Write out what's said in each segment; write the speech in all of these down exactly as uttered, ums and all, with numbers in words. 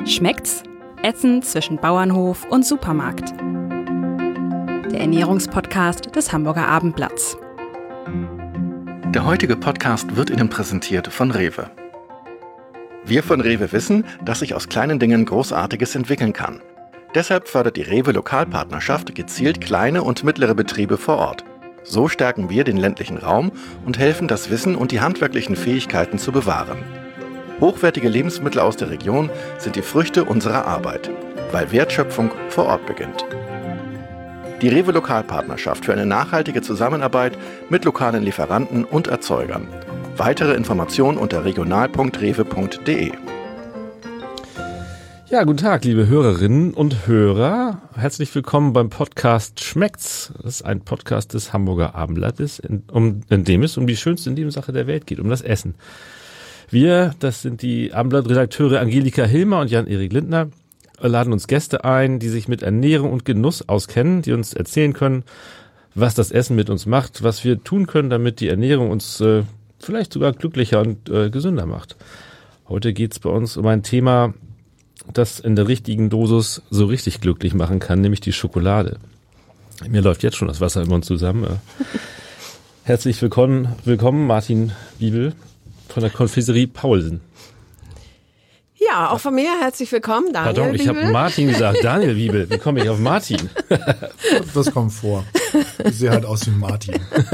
Schmeckt's? Essen zwischen Bauernhof und Supermarkt. Der Ernährungspodcast des Hamburger Abendblatts. Der heutige Podcast wird Ihnen präsentiert von Rewe. Wir von Rewe wissen, dass sich aus kleinen Dingen Großartiges entwickeln kann. Deshalb fördert die Rewe Lokalpartnerschaft gezielt kleine und mittlere Betriebe vor Ort. So stärken wir den ländlichen Raum und helfen, das Wissen und die handwerklichen Fähigkeiten zu bewahren. Hochwertige Lebensmittel aus der Region sind die Früchte unserer Arbeit, weil Wertschöpfung vor Ort beginnt. Die Rewe Lokalpartnerschaft für eine nachhaltige Zusammenarbeit mit lokalen Lieferanten und Erzeugern. Weitere Informationen unter regional punkt rewe punkt de. Ja, guten Tag, liebe Hörerinnen und Hörer. Herzlich willkommen beim Podcast Schmeckt's. Das ist ein Podcast des Hamburger Abendblattes, in, um, in dem es um die schönste Nebensache der Welt geht, um das Essen. Wir, das sind die Abendblatt-Redakteure Angelika Hilmer und Jan-Erik Lindner, laden uns Gäste ein, die sich mit Ernährung und Genuss auskennen, die uns erzählen können, was das Essen mit uns macht, was wir tun können, damit die Ernährung uns äh, vielleicht sogar glücklicher und äh, gesünder macht. Heute geht's bei uns um ein Thema, das in der richtigen Dosis so richtig glücklich machen kann, nämlich die Schokolade. Mir läuft jetzt schon das Wasser im Mund zusammen. Herzlich willkommen, willkommen Martin Wiebel von der Konfiserie Paulsen. Ja, auch von mir herzlich willkommen, Daniel Pardon, ich habe Martin gesagt, Daniel Wiebel. Wie komme ich auf Martin? Das kommt vor. Ich sehe halt aus wie Martin.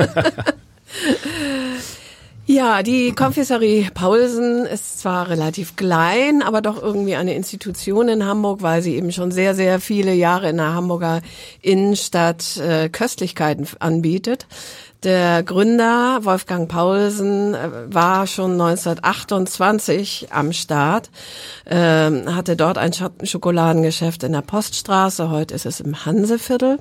Ja, die Konfiserie Paulsen ist zwar relativ klein, aber doch irgendwie eine Institution in Hamburg, weil sie eben schon sehr, sehr viele Jahre in der Hamburger Innenstadt äh, Köstlichkeiten anbietet. Der Gründer Wolfgang Paulsen war schon neunzehnhundertachtundzwanzig am Start, äh, hatte dort ein Schokoladengeschäft in der Poststraße, heute ist es im Hanseviertel.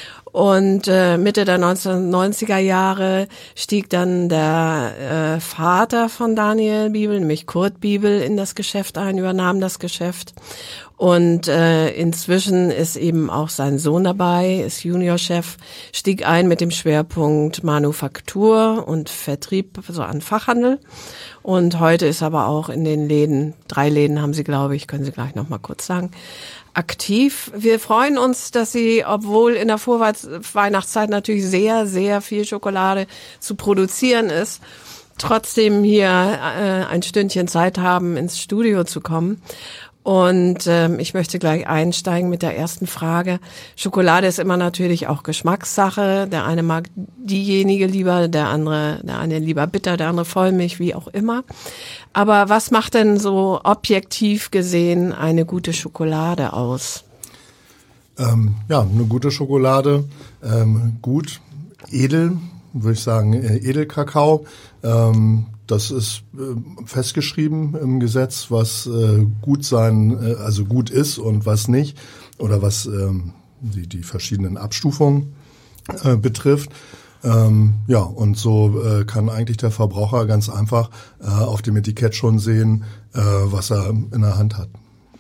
Und äh, Mitte der neunzehnhundertneunziger Jahre stieg dann der äh, Vater von Daniel Wiebel, nämlich Kurt Wiebel, in das Geschäft ein, übernahm das Geschäft. Und äh, inzwischen ist eben auch sein Sohn dabei, ist Juniorchef, stieg ein mit dem Schwerpunkt Manufaktur und Vertrieb, so an Fachhandel. Und heute ist aber auch in den Läden, drei Läden haben sie, glaube ich, können Sie gleich noch mal kurz sagen, aktiv. Wir freuen uns, dass Sie, obwohl in der Vorweihnachtszeit natürlich sehr, sehr viel Schokolade zu produzieren ist, trotzdem hier äh, ein Stündchen Zeit haben, ins Studio zu kommen. Und ähm, ich möchte gleich einsteigen mit der ersten Frage. Schokolade ist immer natürlich auch Geschmackssache. Der eine mag diejenige lieber, der andere, der eine lieber bitter, der andere Vollmilch, wie auch immer. Aber was macht denn so objektiv gesehen eine gute Schokolade aus? Ähm, ja, eine gute Schokolade, ähm, gut, edel, würde ich sagen, äh, Edelkakao. Ähm, das ist äh, festgeschrieben im Gesetz, was äh, gut sein, äh, also gut ist und was nicht, oder was ähm, die, die verschiedenen Abstufungen äh, betrifft. Ähm, ja, und so äh, kann eigentlich der Verbraucher ganz einfach äh, auf dem Etikett schon sehen, äh, was er in der Hand hat.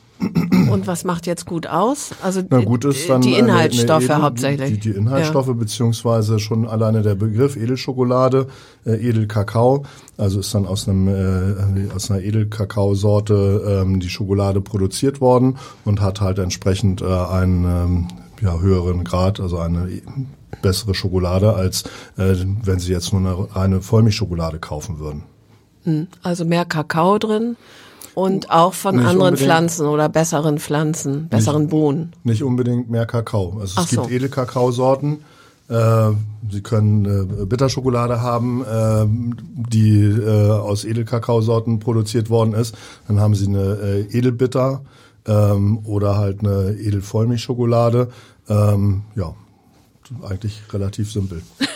Und was macht jetzt gut aus? Also Na, gut ist dann die Inhaltsstoffe eine, eine Edel, hauptsächlich. Die, die Inhaltsstoffe, ja. Beziehungsweise schon alleine der Begriff Edelschokolade, äh, Edelkakao, also ist dann aus einem äh, aus einer Edelkakaosorte ähm, die Schokolade produziert worden und hat halt entsprechend äh, einen ähm, ja, höheren Grad, also eine bessere Schokolade, als äh, wenn Sie jetzt nur eine reine Vollmilchschokolade kaufen würden. Also mehr Kakao drin. Und auch von nicht anderen Pflanzen oder besseren Pflanzen, besseren nicht, Bohnen. Nicht unbedingt mehr Kakao. Also Ach es gibt so. Edelkakaosorten. Äh, Sie können äh, Bitterschokolade haben, äh, die äh, aus Edelkakaosorten produziert worden ist. Dann haben Sie eine äh, Edelbitter ähm, oder halt eine Edelvollmilchschokolade. Ähm, ja, eigentlich relativ simpel.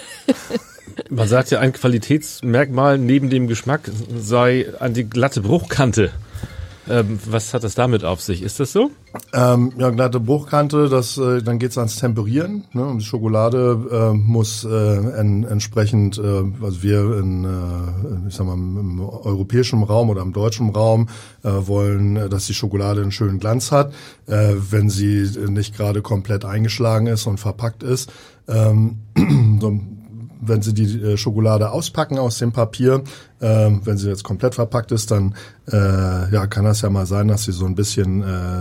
Man sagt ja, ein Qualitätsmerkmal neben dem Geschmack sei an die glatte Bruchkante. Ähm, was hat das damit auf sich? Ist das so? Ähm, ja, glatte Bruchkante, das, äh, dann geht's ans Temperieren. Ne? Und die Schokolade äh, muss äh, en, entsprechend, äh, also wir in, äh, ich sag mal, im europäischen Raum oder im deutschen Raum äh, wollen, dass die Schokolade einen schönen Glanz hat, äh, wenn sie nicht gerade komplett eingeschlagen ist und verpackt ist. Ähm, so wenn Sie die äh, Schokolade auspacken aus dem Papier, äh, wenn sie jetzt komplett verpackt ist, dann äh, ja, kann das ja mal sein, dass sie so ein bisschen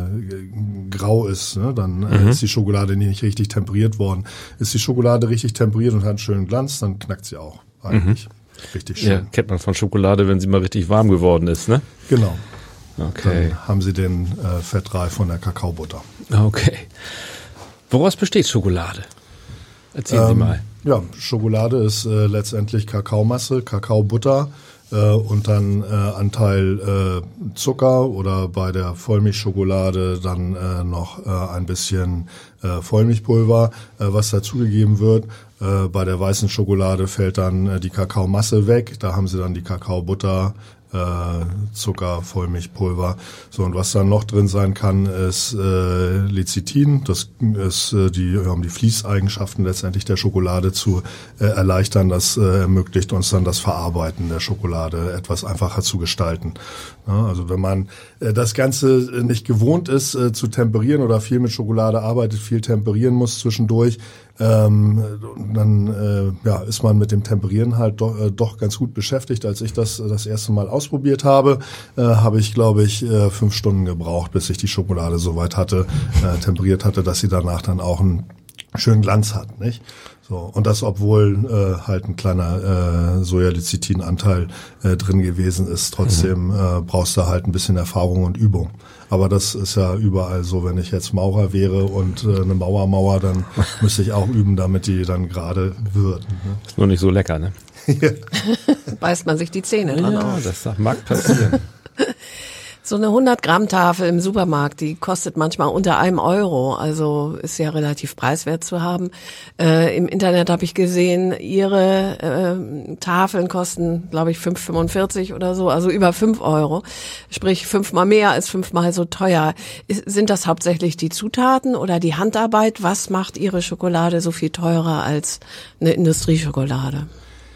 äh, grau ist. Ne? Dann äh, mhm. ist die Schokolade nicht richtig temperiert worden. Ist die Schokolade richtig temperiert und hat einen schönen Glanz, dann knackt sie auch eigentlich. Mhm. Richtig schön. Ja, kennt man von Schokolade, wenn sie mal richtig warm geworden ist, ne? Genau. Okay. Dann haben Sie den äh, Fettreif von der Kakaobutter. Okay. Woraus besteht Schokolade? Erzählen ähm, Sie mal. Ja, Schokolade ist äh, letztendlich Kakaomasse, Kakaobutter äh, und dann äh, Anteil äh, Zucker oder bei der Vollmilchschokolade dann äh, noch äh, ein bisschen äh, Vollmilchpulver, äh, was dazugegeben wird. Äh, bei der weißen Schokolade fällt dann äh, die Kakaomasse weg. Da haben Sie dann die Kakaobutter, Zucker, Vollmilchpulver. So, und was dann noch drin sein kann, ist äh, Lecithin. Das ist äh, die, um die Fließeigenschaften letztendlich der Schokolade zu äh, erleichtern. Das äh, ermöglicht uns dann das Verarbeiten der Schokolade etwas einfacher zu gestalten. Ja, also wenn man äh, das Ganze nicht gewohnt ist äh, zu temperieren oder viel mit Schokolade arbeitet, viel temperieren muss zwischendurch, Ähm, dann äh, ja, ist man mit dem Temperieren halt doch, äh, doch ganz gut beschäftigt. Als ich das äh, das erste Mal ausprobiert habe, äh, habe ich, glaube ich, äh, fünf Stunden gebraucht, bis ich die Schokolade so weit hatte, äh, temperiert hatte, dass sie danach dann auch einen schönen Glanz hat, nicht? So, und das, obwohl äh, halt ein kleiner äh, Sojalecithin-Anteil äh, drin gewesen ist. Trotzdem äh, brauchst du halt ein bisschen Erfahrung und Übung. Aber das ist ja überall so, wenn ich jetzt Maurer wäre und äh, eine Mauermauer, dann müsste ich auch üben, damit die dann gerade wird. Ne? Ist nur nicht so lecker, ne? Beißt man sich die Zähne dran ja, auf. Das mag passieren. So eine hundert Gramm Tafel im Supermarkt, die kostet manchmal unter einem Euro, also ist ja relativ preiswert zu haben. Äh, im Internet habe ich gesehen, ihre äh, Tafeln kosten, glaube ich, fünf Euro fünfundvierzig oder so, also über fünf Euro. Sprich fünfmal mehr als fünfmal so teuer. Ist, sind das hauptsächlich die Zutaten oder die Handarbeit? Was macht Ihre Schokolade so viel teurer als eine Industrieschokolade?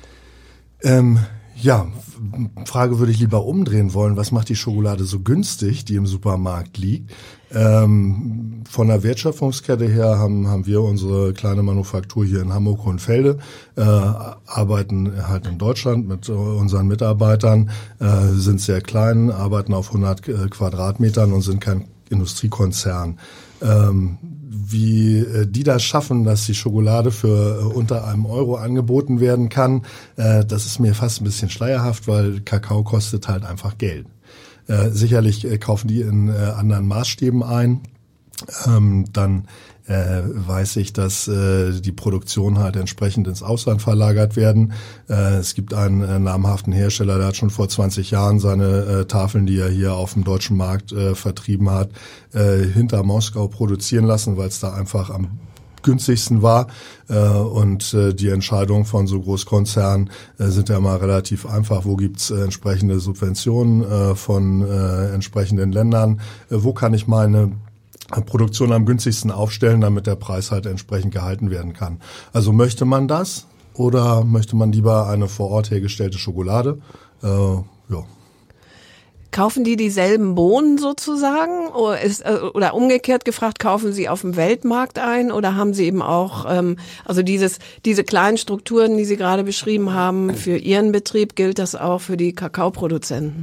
Ähm Ja, Frage würde ich lieber umdrehen wollen. Was macht die Schokolade so günstig, die im Supermarkt liegt? Ähm, von der Wertschöpfungskette her haben, haben wir unsere kleine Manufaktur hier in Hamburg-Hohenfelde, äh, arbeiten halt in Deutschland mit unseren Mitarbeitern, äh, sind sehr klein, arbeiten auf hundert Quadratmetern und sind kein Industriekonzern. Ähm, wie äh, die das schaffen, dass die Schokolade für äh, unter einem Euro angeboten werden kann, äh, das ist mir fast ein bisschen schleierhaft, weil Kakao kostet halt einfach Geld. Äh, sicherlich äh, kaufen die in äh, anderen Maßstäben ein. Ähm, dann äh, weiß ich, dass äh, die Produktion halt entsprechend ins Ausland verlagert werden. Äh, es gibt einen äh, namhaften Hersteller, der hat schon vor zwanzig Jahren seine äh, Tafeln, die er hier auf dem deutschen Markt äh, vertrieben hat, äh, hinter Moskau produzieren lassen, weil es da einfach am günstigsten war, äh, und äh, die Entscheidungen von so Großkonzernen äh, sind ja immer relativ einfach. Wo gibt's äh, entsprechende Subventionen äh, von äh, entsprechenden Ländern? Äh, wo kann ich meine Produktion am günstigsten aufstellen, damit der Preis halt entsprechend gehalten werden kann? Also möchte man das oder möchte man lieber eine vor Ort hergestellte Schokolade? Äh, ja. Kaufen die dieselben Bohnen sozusagen oder, ist, oder umgekehrt gefragt, kaufen sie auf dem Weltmarkt ein oder haben sie eben auch, ähm, also dieses diese kleinen Strukturen, die Sie gerade beschrieben haben, für Ihren Betrieb, gilt das auch für die Kakaoproduzenten?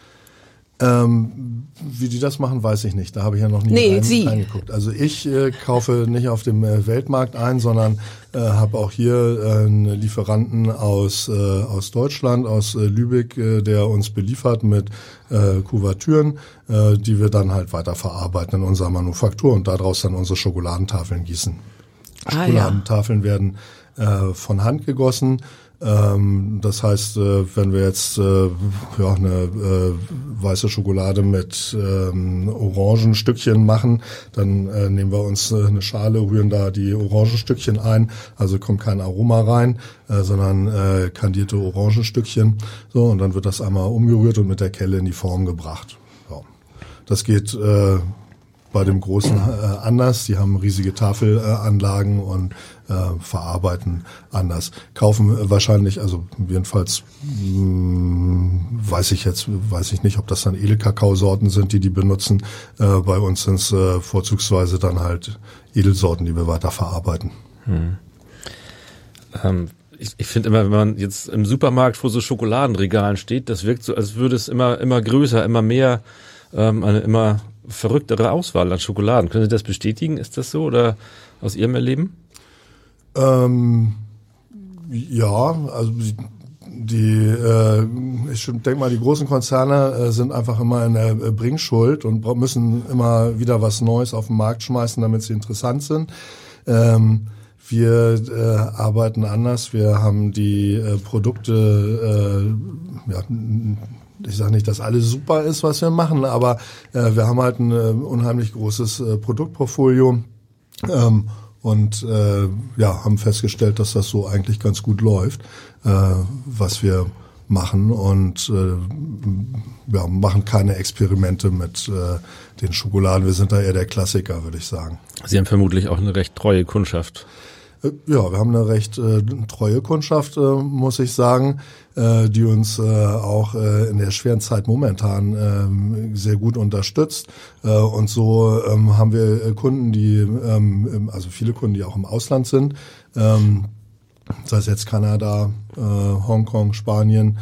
Ähm, wie die das machen, weiß ich nicht. Da habe ich ja noch nie nee, rein, Sie. reingeguckt. Also ich äh, kaufe nicht auf dem äh, Weltmarkt ein, sondern äh, habe auch hier äh, einen Lieferanten aus äh, aus Deutschland, aus äh, Lübeck, äh, der uns beliefert mit äh, Kuvertüren, äh, die wir dann halt weiter verarbeiten in unserer Manufaktur und daraus dann unsere Schokoladentafeln gießen. Ah, Schokoladentafeln ja. werden äh, von Hand gegossen. Das heißt, wenn wir jetzt ja eine weiße Schokolade mit ähm, Orangenstückchen machen, dann äh, nehmen wir uns eine Schale, rühren da die Orangenstückchen ein, also kommt kein Aroma rein, äh, sondern äh, kandierte Orangenstückchen. So, und dann wird das einmal umgerührt und mit der Kelle in die Form gebracht. So. Das geht äh, bei dem Großen äh, anders. Die haben riesige Tafelanlagen äh, und äh, verarbeiten anders. Kaufen äh, wahrscheinlich, also jedenfalls mh, weiß ich jetzt, weiß ich nicht, ob das dann Edelkakaosorten sind, die die benutzen. Äh, bei uns sind es äh, vorzugsweise dann halt Edelsorten, die wir weiter verarbeiten. Hm. Ähm, Ich, ich finde immer, wenn man jetzt im Supermarkt vor so Schokoladenregalen steht, das wirkt so, als würde es immer immer größer, immer mehr, ähm, eine immer verrücktere Auswahl an Schokoladen. Können Sie das bestätigen? Ist das so oder aus Ihrem Erleben? Ähm, ja, also die, äh, ich denke mal, die großen Konzerne äh, sind einfach immer in der Bringschuld und müssen immer wieder was Neues auf den Markt schmeißen, damit sie interessant sind. Ähm, wir äh, arbeiten anders. Wir haben die äh, Produkte, äh, ja, ich sage nicht, dass alles super ist, was wir machen, aber äh, wir haben halt ein äh, unheimlich großes äh, Produktportfolio ähm, und äh, ja, haben festgestellt, dass das so eigentlich ganz gut läuft, äh, was wir machen und äh, ja, machen keine Experimente mit äh, den Schokoladen. Wir sind da eher der Klassiker, würde ich sagen. Sie haben vermutlich auch eine recht treue Kundschaft. Ja, wir haben eine recht äh, treue Kundschaft, äh, muss ich sagen, äh, die uns äh, auch äh, in der schweren Zeit momentan äh, sehr gut unterstützt. Äh, und so ähm, haben wir äh, Kunden, die, ähm, also viele Kunden, die auch im Ausland sind, ähm, sei es jetzt Kanada, äh, Hongkong, Spanien,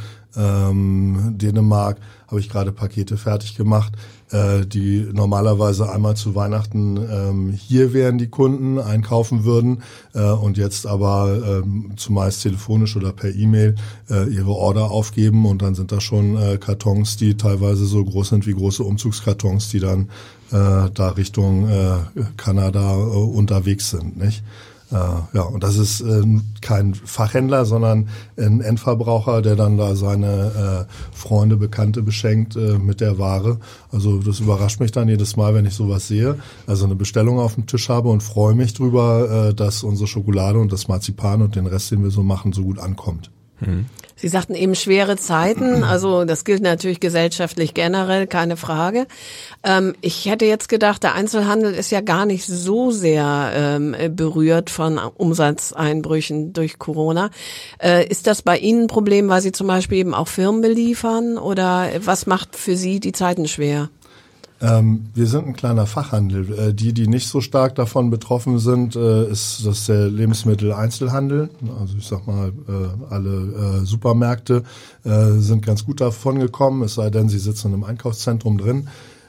ähm, Dänemark, habe ich gerade Pakete fertig gemacht, äh, die normalerweise einmal zu Weihnachten ähm, hier wären, die Kunden einkaufen würden äh, und jetzt aber ähm, zumeist telefonisch oder per E-Mail äh, ihre Order aufgeben und dann sind da schon äh, Kartons, die teilweise so groß sind wie große Umzugskartons, die dann äh, da Richtung äh, Kanada äh, unterwegs sind, nicht? Äh, ja, und das ist äh, kein Fachhändler, sondern ein Endverbraucher, der dann da seine äh, Freunde, Bekannte beschenkt äh, mit der Ware. Also das überrascht mich dann jedes Mal, wenn ich sowas sehe. Also eine Bestellung auf dem Tisch habe und freue mich drüber, äh, dass unsere Schokolade und das Marzipan und den Rest, den wir so machen, so gut ankommt. Mhm. Sie sagten eben schwere Zeiten, also das gilt natürlich gesellschaftlich generell, keine Frage. Ähm, ich hätte jetzt gedacht, der Einzelhandel ist ja gar nicht so sehr ähm, berührt von Umsatzeinbrüchen durch Corona. Äh, ist das bei Ihnen ein Problem, weil Sie zum Beispiel eben auch Firmen beliefern oder was macht für Sie die Zeiten schwer? Ähm, wir sind ein kleiner Fachhandel. Äh, die, die nicht so stark davon betroffen sind, äh, ist das der Lebensmitteleinzelhandel. Also ich sag mal, äh, alle äh, Supermärkte äh, sind ganz gut davon gekommen, es sei denn, sie sitzen im Einkaufszentrum drin.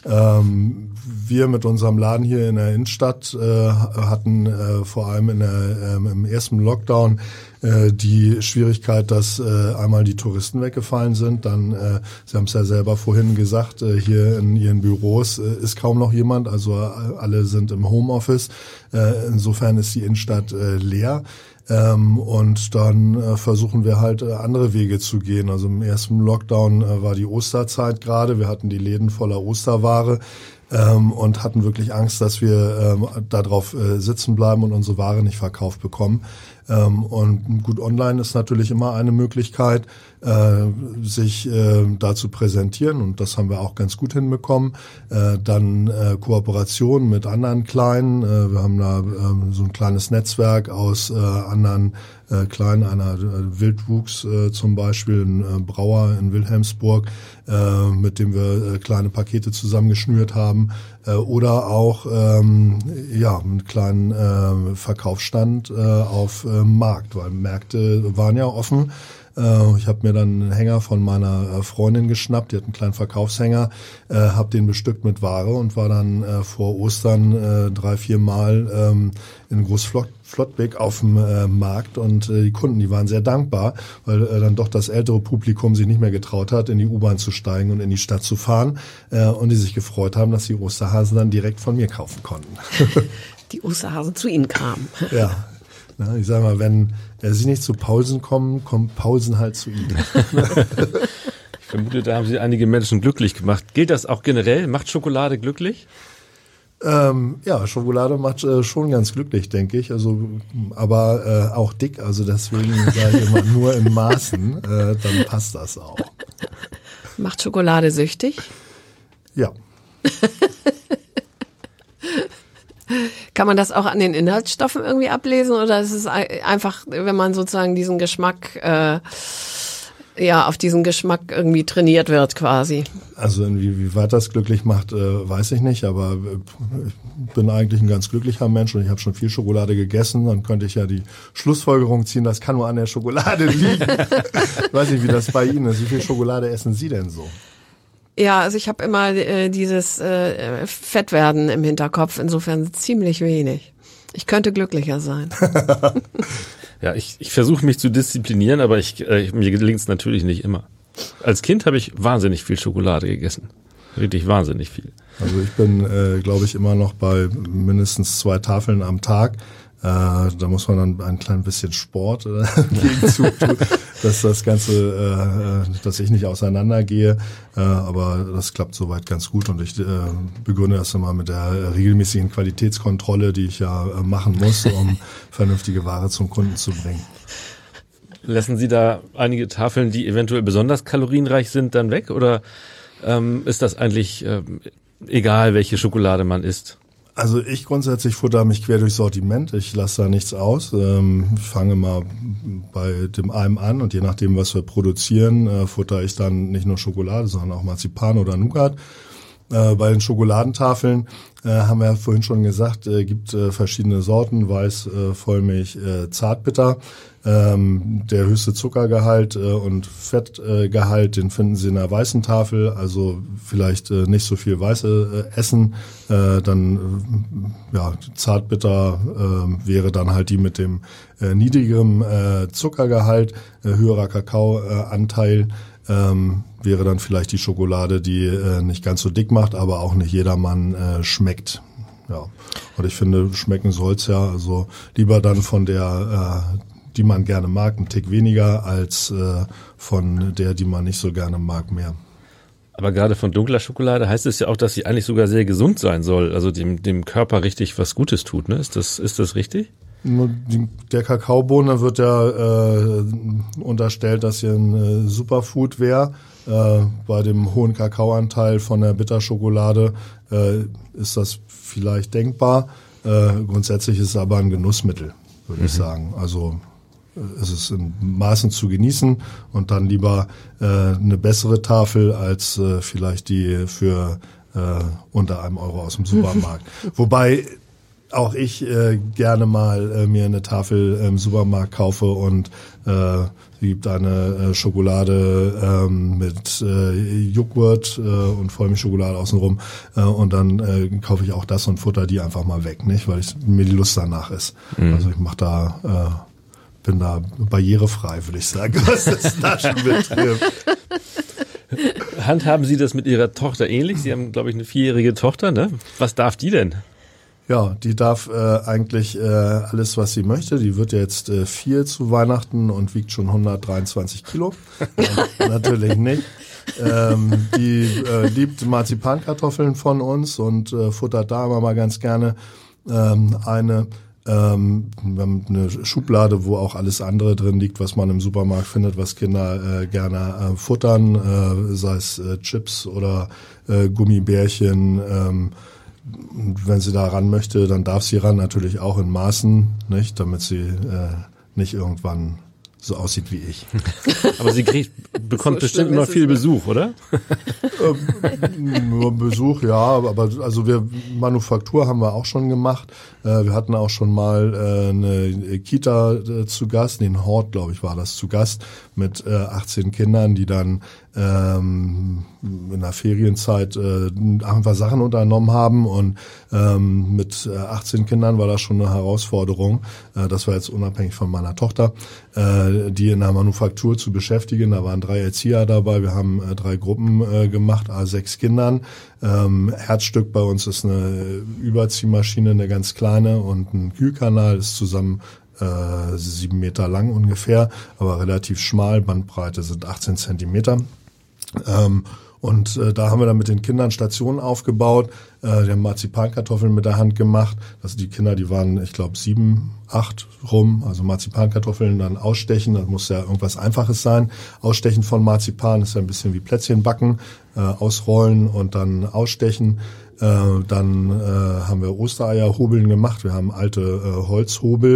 Ähm, wir mit unserem Laden hier in der Innenstadt äh, hatten äh, vor allem in der, ähm, im ersten Lockdown äh, die Schwierigkeit, dass äh, einmal die Touristen weggefallen sind, dann, äh, Sie haben es ja selber vorhin gesagt, äh, hier in Ihren Büros äh, ist kaum noch jemand, also äh, alle sind im Homeoffice, äh, insofern ist die Innenstadt äh, leer. Ähm, und dann äh, versuchen wir halt äh, andere Wege zu gehen. Also im ersten Lockdown äh, war die Osterzeit gerade. Wir hatten die Läden voller Osterware ähm, und hatten wirklich Angst, dass wir ähm, da drauf äh, sitzen bleiben und unsere Ware nicht verkauft bekommen. Ähm, und gut, online ist natürlich immer eine Möglichkeit, äh, sich äh, da zu präsentieren und das haben wir auch ganz gut hinbekommen. Äh, dann äh, Kooperation mit anderen Kleinen. Äh, wir haben da äh, so ein kleines Netzwerk aus äh, anderen äh, Kleinen, einer äh, Wildwuchs äh, zum Beispiel, ein äh, Brauer in Wilhelmsburg, äh, mit dem wir äh, kleine Pakete zusammengeschnürt haben. Äh, oder auch ähm, ja einen kleinen äh, Verkaufsstand äh, auf äh, Markt, weil Märkte waren ja offen. Äh, ich habe mir dann einen Hänger von meiner äh, Freundin geschnappt, die hat einen kleinen Verkaufshänger, äh, habe den bestückt mit Ware und war dann äh, vor Ostern äh, drei, vier Mal ähm, in Großflottbek auf dem äh, Markt und äh, die Kunden, die waren sehr dankbar, weil äh, dann doch das ältere Publikum sich nicht mehr getraut hat, in die U-Bahn zu steigen und in die Stadt zu fahren äh, und die sich gefreut haben, dass die Osterhasen dann direkt von mir kaufen konnten. Die Osterhasen zu Ihnen kamen. Ja. Na, ich sag mal, wenn äh, Sie nicht zu Paulsen kommen, kommen Paulsen halt zu Ihnen. Ich vermute, da haben Sie einige Menschen glücklich gemacht. Gilt das auch generell? Macht Schokolade glücklich? Ähm, ja, Schokolade macht äh, schon ganz glücklich, denke ich. Also, aber äh, auch dick. Also deswegen sage ich immer nur in Maßen. Äh, dann passt das auch. Macht Schokolade süchtig? Ja. Kann man das auch an den Inhaltsstoffen irgendwie ablesen oder ist es einfach, wenn man sozusagen diesen Geschmack äh, ja auf diesen Geschmack irgendwie trainiert wird quasi. Also inwieweit das glücklich macht, äh, weiß ich nicht, aber ich bin eigentlich ein ganz glücklicher Mensch und ich habe schon viel Schokolade gegessen. Dann könnte ich ja die Schlussfolgerung ziehen, das kann nur an der Schokolade liegen. Ich weiß nicht, wie das bei Ihnen ist. Wie viel Schokolade essen Sie denn so? Ja, also ich habe immer äh, dieses äh, Fettwerden im Hinterkopf, insofern ziemlich wenig. Ich könnte glücklicher sein. Ja, ich, ich versuche mich zu disziplinieren, aber ich, äh, mir gelingt es natürlich nicht immer. Als Kind habe ich wahnsinnig viel Schokolade gegessen. Richtig wahnsinnig viel. Also ich bin, äh, glaube ich, immer noch bei mindestens zwei Tafeln am Tag. Äh, da muss man dann ein klein bisschen Sport äh, gegen zutun, dass das Ganze, äh, dass ich nicht auseinandergehe. Äh, aber das klappt soweit ganz gut und ich äh, begründe das immer mit der regelmäßigen Qualitätskontrolle, die ich ja äh, machen muss, um vernünftige Ware zum Kunden zu bringen. Lassen Sie da einige Tafeln, die eventuell besonders kalorienreich sind, dann weg? Oder ähm, ist das eigentlich äh, egal, welche Schokolade man isst? Also ich grundsätzlich futter mich quer durchs Sortiment. Ich lasse da nichts aus. Ähm, fange mal bei dem einen an und je nachdem, was wir produzieren, äh, futter ich dann nicht nur Schokolade, sondern auch Marzipan oder Nougat. Äh, bei den Schokoladentafeln äh, haben wir ja vorhin schon gesagt, äh, gibt äh, verschiedene Sorten, Weiß, äh, Vollmilch, äh, Zartbitter. Ähm, der höchste Zuckergehalt äh, und Fettgehalt, den finden Sie in der weißen Tafel, also vielleicht äh, nicht so viel weiße äh, essen, äh, dann äh, ja Zartbitter äh, wäre dann halt die mit dem äh, niedrigeren äh, Zuckergehalt, äh, höherer Kakaoanteil, ähm, wäre dann vielleicht die Schokolade, die äh, nicht ganz so dick macht, aber auch nicht jedermann äh, schmeckt. Ja, und ich finde, schmecken soll's ja, also lieber dann von der äh, die man gerne mag, ein Tick weniger als äh, von der, die man nicht so gerne mag, mehr. Aber gerade von dunkler Schokolade heißt es ja auch, dass sie eigentlich sogar sehr gesund sein soll, also dem, dem Körper richtig was Gutes tut, ne? Ist das, ist das richtig? Der Kakaobohne wird ja äh, unterstellt, dass sie ein äh, Superfood wäre. Äh, bei dem hohen Kakaoanteil von der Bitterschokolade äh, ist das vielleicht denkbar. Äh, grundsätzlich ist es aber ein Genussmittel, würde mhm. ich sagen. Also es ist in Maßen zu genießen und dann lieber äh, eine bessere Tafel als äh, vielleicht die für äh, unter einem Euro aus dem Supermarkt. Wobei auch ich äh, gerne mal äh, mir eine Tafel im Supermarkt kaufe und äh, es gibt eine äh, Schokolade ähm, mit äh, Joghurt äh, und Vollmilchschokolade außenrum äh, und dann äh, kaufe ich auch das und futter die einfach mal weg, nicht, weil ich, mir die Lust danach ist. Mhm. Also ich mache da äh, bin da barrierefrei, würde ich sagen, was das Naschen betrifft. Handhaben Sie das mit Ihrer Tochter ähnlich? Sie haben, glaube ich, eine vierjährige Tochter, ne? Was darf die denn? Ja, die darf äh, eigentlich äh, alles, was sie möchte. Die wird jetzt äh, vier zu Weihnachten und wiegt schon hundertdreiundzwanzig Kilo. äh, natürlich nicht. Ähm, die äh, liebt Marzipankartoffeln von uns und äh, futtert da immer mal ganz gerne ähm, eine. Ähm, wir haben eine Schublade, wo auch alles andere drin liegt, was man im Supermarkt findet, was Kinder äh, gerne äh, futtern, äh, sei es äh, Chips oder äh, Gummibärchen. Ähm, wenn sie da ran möchte, dann darf sie ran, natürlich auch in Maßen, nicht, damit sie äh, nicht irgendwann so aussieht wie ich. Aber sie kriegt, bekommt so bestimmt immer viel Besuch, oder? Nur Besuch, ja, aber also wir Manufaktur haben wir auch schon gemacht. Äh, wir hatten auch schon mal äh, eine Kita äh, zu Gast, nee, ein Hort, glaube ich, war das zu Gast mit äh, achtzehn Kindern, die dann ähm, in der Ferienzeit äh, einfach Sachen unternommen haben und ähm, mit äh, achtzehn Kindern war das schon eine Herausforderung. Äh, das war jetzt unabhängig von meiner Tochter, äh, die in der Manufaktur zu beschäftigen. Da waren drei Erzieher dabei. Wir haben äh, drei Gruppen äh, gemacht, a sechs Kindern. Ähm, Herzstück bei uns ist eine Überziehmaschine, eine ganz kleine und ein Kühlkanal ist zusammen äh, sieben Meter lang ungefähr, aber relativ schmal. Bandbreite sind achtzehn Zentimeter. Ähm, und äh, da haben wir dann mit den Kindern Stationen aufgebaut. Äh, die haben Marzipankartoffeln mit der Hand gemacht. Also die Kinder, die waren, ich glaube, sieben, acht rum. Also Marzipankartoffeln dann ausstechen. Das muss ja irgendwas Einfaches sein. Ausstechen von Marzipan ist ja ein bisschen wie Plätzchen backen. Äh, ausrollen und dann ausstechen. Äh, dann äh, haben wir Ostereierhobeln gemacht. Wir haben alte äh, Holzhobel.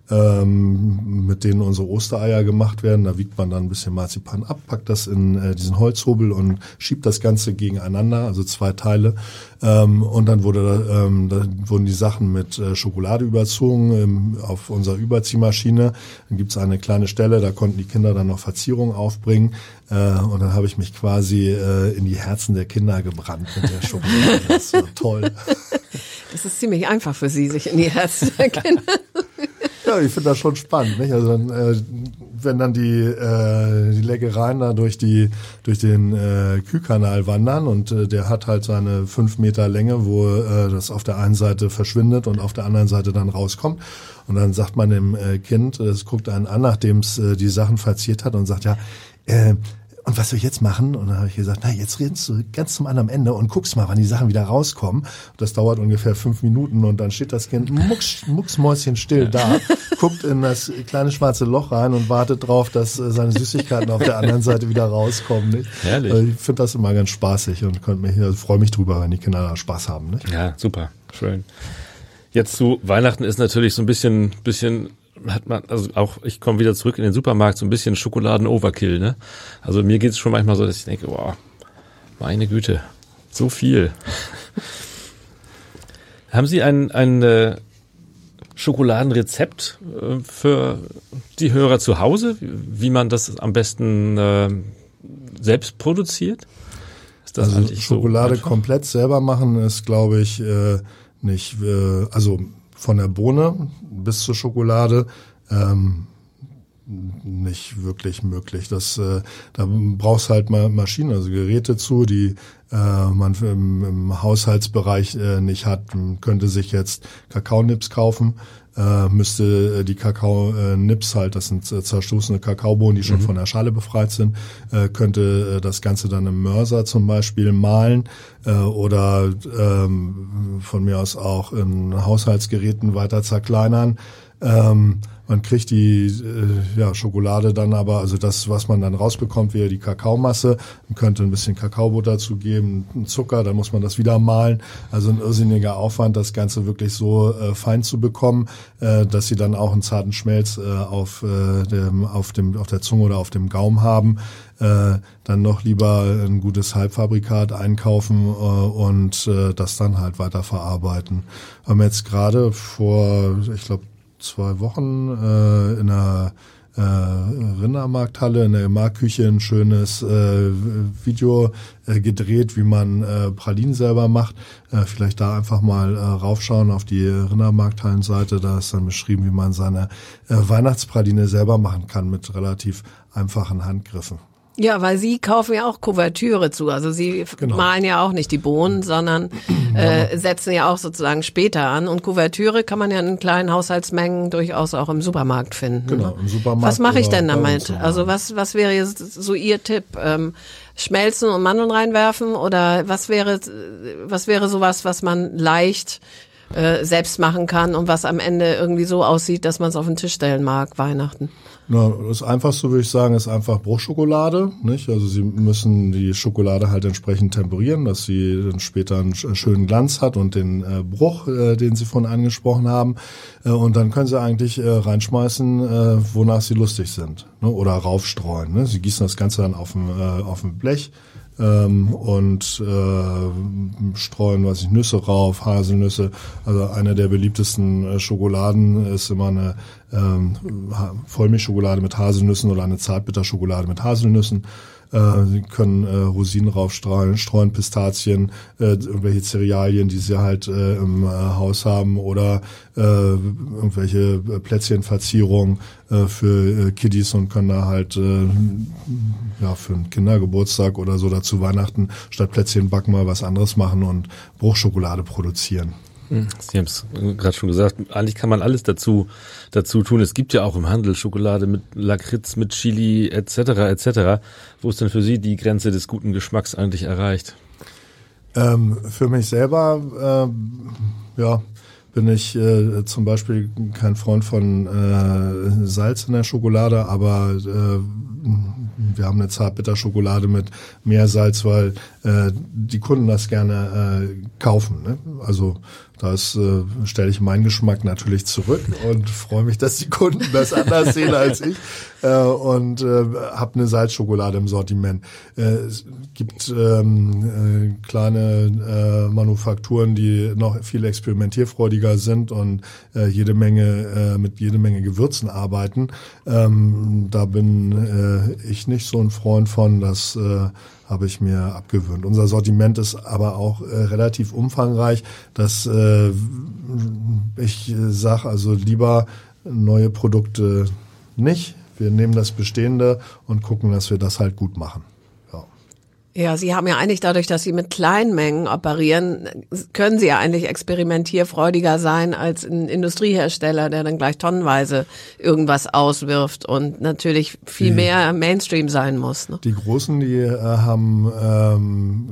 ähm, mit denen unsere Ostereier gemacht werden. Da wiegt man dann ein bisschen Marzipan ab, packt das in äh, diesen Holzhobel und schiebt das Ganze gegeneinander, also zwei Teile. Ähm, und dann wurde, ähm, da wurden die Sachen mit äh, Schokolade überzogen ähm, auf unserer Überziehmaschine. Dann gibt's eine kleine Stelle, da konnten die Kinder dann noch Verzierungen aufbringen. Äh, und dann habe ich mich quasi äh, in die Herzen der Kinder gebrannt mit der Schokolade. Das war toll. Das ist ziemlich einfach für Sie, sich in die Herzen der Kinder. Ja, ich finde das schon spannend, nicht? Also dann, äh, wenn dann die äh, die Leckereien da durch die durch den äh, Kühlkanal wandern und äh, der hat halt seine fünf Meter Länge, wo äh, das auf der einen Seite verschwindet und auf der anderen Seite dann rauskommt. Und dann sagt man dem äh, Kind, es guckt einen an, nachdem es äh, die Sachen verziert hat und sagt, ja, äh, und was soll ich jetzt machen? Und dann habe ich gesagt, na, jetzt redest du ganz zum anderen Ende und guckst mal, wann die Sachen wieder rauskommen. Das dauert ungefähr fünf Minuten und dann steht das Kind mucks, mucksmäuschenstill da, guckt in das kleine schwarze Loch rein und wartet drauf, dass äh, seine Süßigkeiten auf der anderen Seite wieder rauskommen. Nicht? Herrlich. Also ich finde das immer ganz spaßig und konnte mich, also freue mich drüber, wenn die Kinder da Spaß haben. Nicht? Ja, super, schön. Jetzt zu Weihnachten ist natürlich so ein bisschen, bisschen hat man, also auch ich komme wieder zurück in den Supermarkt, so ein bisschen Schokoladen-Overkill, ne? Also mir geht es schon manchmal so, dass ich denke, boah, meine Güte, so viel. Haben Sie ein, ein äh, Schokoladenrezept äh, für die Hörer zu Hause, wie man das am besten äh, selbst produziert? Ist das also Schokolade so komplett selber machen ist, glaube ich, äh, nicht, äh, also von der Bohne bis zur Schokolade ähm, nicht wirklich möglich. Das, äh, da brauchst halt mal Maschinen, also Geräte zu, die äh, man im, im Haushaltsbereich äh, nicht hat. Man könnte sich jetzt Kakaonips kaufen, äh, müsste die Kakaonips halt, das sind zerstoßene Kakaobohnen, die schon mhm. von der Schale befreit sind, äh, könnte äh, das Ganze dann im Mörser zum Beispiel mahlen äh, oder ähm, von mir aus auch in Haushaltsgeräten weiter zerkleinern. Ähm, man kriegt die äh, ja, Schokolade dann aber, also das, was man dann rausbekommt, wäre die Kakaomasse. Man könnte ein bisschen Kakaobutter zugeben, einen Zucker, dann muss man das wieder mahlen. Also ein irrsinniger Aufwand, das Ganze wirklich so äh, fein zu bekommen, äh, dass sie dann auch einen zarten Schmelz äh, auf, äh, dem, auf, dem, auf der Zunge oder auf dem Gaumen haben. Äh, dann noch lieber ein gutes Halbfabrikat einkaufen äh, und äh, das dann halt weiter verarbeiten. Wir haben jetzt gerade vor, ich glaube, zwei Wochen äh, in einer äh, Rindermarkthalle, in der Marktküche ein schönes äh, Video äh, gedreht, wie man äh, Pralinen selber macht. Äh, vielleicht da einfach mal äh, raufschauen auf die Rindermarkthallenseite. Da ist dann beschrieben, wie man seine äh, Weihnachtspraline selber machen kann mit relativ einfachen Handgriffen. Ja, weil Sie kaufen ja auch Kuvertüre zu. Also Sie genau. mahlen ja auch nicht die Bohnen, sondern äh, setzen ja auch sozusagen später an. Und Kuvertüre kann man ja in kleinen Haushaltsmengen durchaus auch im Supermarkt finden. Genau, ne? im Supermarkt. Was mache ich denn damit? Also was was wäre jetzt so Ihr Tipp? Ähm, schmelzen und Mandeln reinwerfen? Oder was wäre was wäre sowas, was man leicht äh, selbst machen kann und was am Ende irgendwie so aussieht, dass man es auf den Tisch stellen mag, Weihnachten? Na, das Einfachste, würde ich sagen, ist einfach Bruchschokolade, nicht? Also Sie müssen die Schokolade halt entsprechend temperieren, dass sie dann später einen schönen Glanz hat und den äh, Bruch, äh, den Sie vorhin angesprochen haben. Äh, und dann können Sie eigentlich äh, reinschmeißen, äh, wonach Sie lustig sind, ne? Oder raufstreuen. Ne? Sie gießen das Ganze dann auf ein, äh, auf ein Blech. Ähm, und äh, streuen, weiß ich, Nüsse rauf, Haselnüsse. Also eine der beliebtesten äh, Schokoladen ist immer eine ähm, Vollmilchschokolade mit Haselnüssen oder eine Zartbitterschokolade mit Haselnüssen. Äh, Sie können äh, Rosinen raufstreuen, streuen Pistazien, äh, irgendwelche Cerealien, die Sie halt äh, im äh, Haus haben oder äh, irgendwelche Plätzchenverzierungen äh, für äh, Kiddies und können da halt äh, ja für einen Kindergeburtstag oder so dazu Weihnachten statt Plätzchen backen mal was anderes machen und Bruchschokolade produzieren. Sie haben es gerade schon gesagt, eigentlich kann man alles dazu dazu tun. Es gibt ja auch im Handel Schokolade mit Lakritz, mit Chili et cetera et cetera. Wo ist denn für Sie die Grenze des guten Geschmacks eigentlich erreicht? Ähm, für mich selber, äh, ja, bin ich äh, zum Beispiel kein Freund von äh, Salz in der Schokolade, aber äh, wir haben eine Zartbitterschokolade mit Meersalz, weil äh, die Kunden das gerne äh, kaufen. Ne? Also das äh, stelle ich meinen Geschmack natürlich zurück und freue mich, dass die Kunden das anders sehen als ich. Äh, und äh, habe eine Salzschokolade im Sortiment. Äh, es gibt ähm, äh, kleine äh, Manufakturen, die noch viel experimentierfreudiger sind und äh, jede Menge äh, mit jede Menge Gewürzen arbeiten. Ähm, da bin äh, ich nicht so ein Freund von, das äh, habe ich mir abgewöhnt. Unser Sortiment ist aber auch äh, relativ umfangreich, dass äh, ich äh, sage, also lieber neue Produkte nicht. Wir nehmen das Bestehende und gucken, dass wir das halt gut machen. Ja. Ja, Sie haben ja eigentlich dadurch, dass Sie mit kleinen Mengen operieren, können Sie ja eigentlich experimentierfreudiger sein als ein Industriehersteller, der dann gleich tonnenweise irgendwas auswirft und natürlich viel die, mehr Mainstream sein muss. Ne? Die Großen, die äh, haben ähm,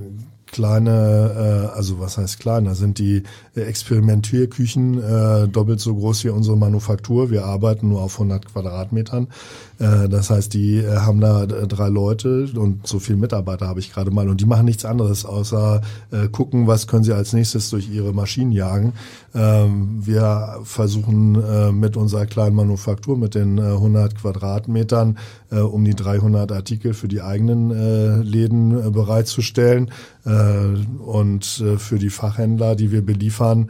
kleine, äh, also was heißt kleiner, sind die äh, Experimentierküchen äh, doppelt so groß wie unsere Manufaktur. Wir arbeiten nur auf hundert Quadratmetern. Äh, das heißt, die äh, haben da äh, drei Leute und so viele Mitarbeiter habe ich gerade mal und die machen nichts anderes, außer äh, gucken, was können sie als nächstes durch ihre Maschinen jagen. Ähm, wir versuchen äh, mit unserer kleinen Manufaktur, mit den äh, hundert Quadratmetern, äh, um die dreihundert Artikel für die eigenen äh, Läden äh, bereitzustellen. Äh, und äh, für die Fachhändler, die wir beliefern,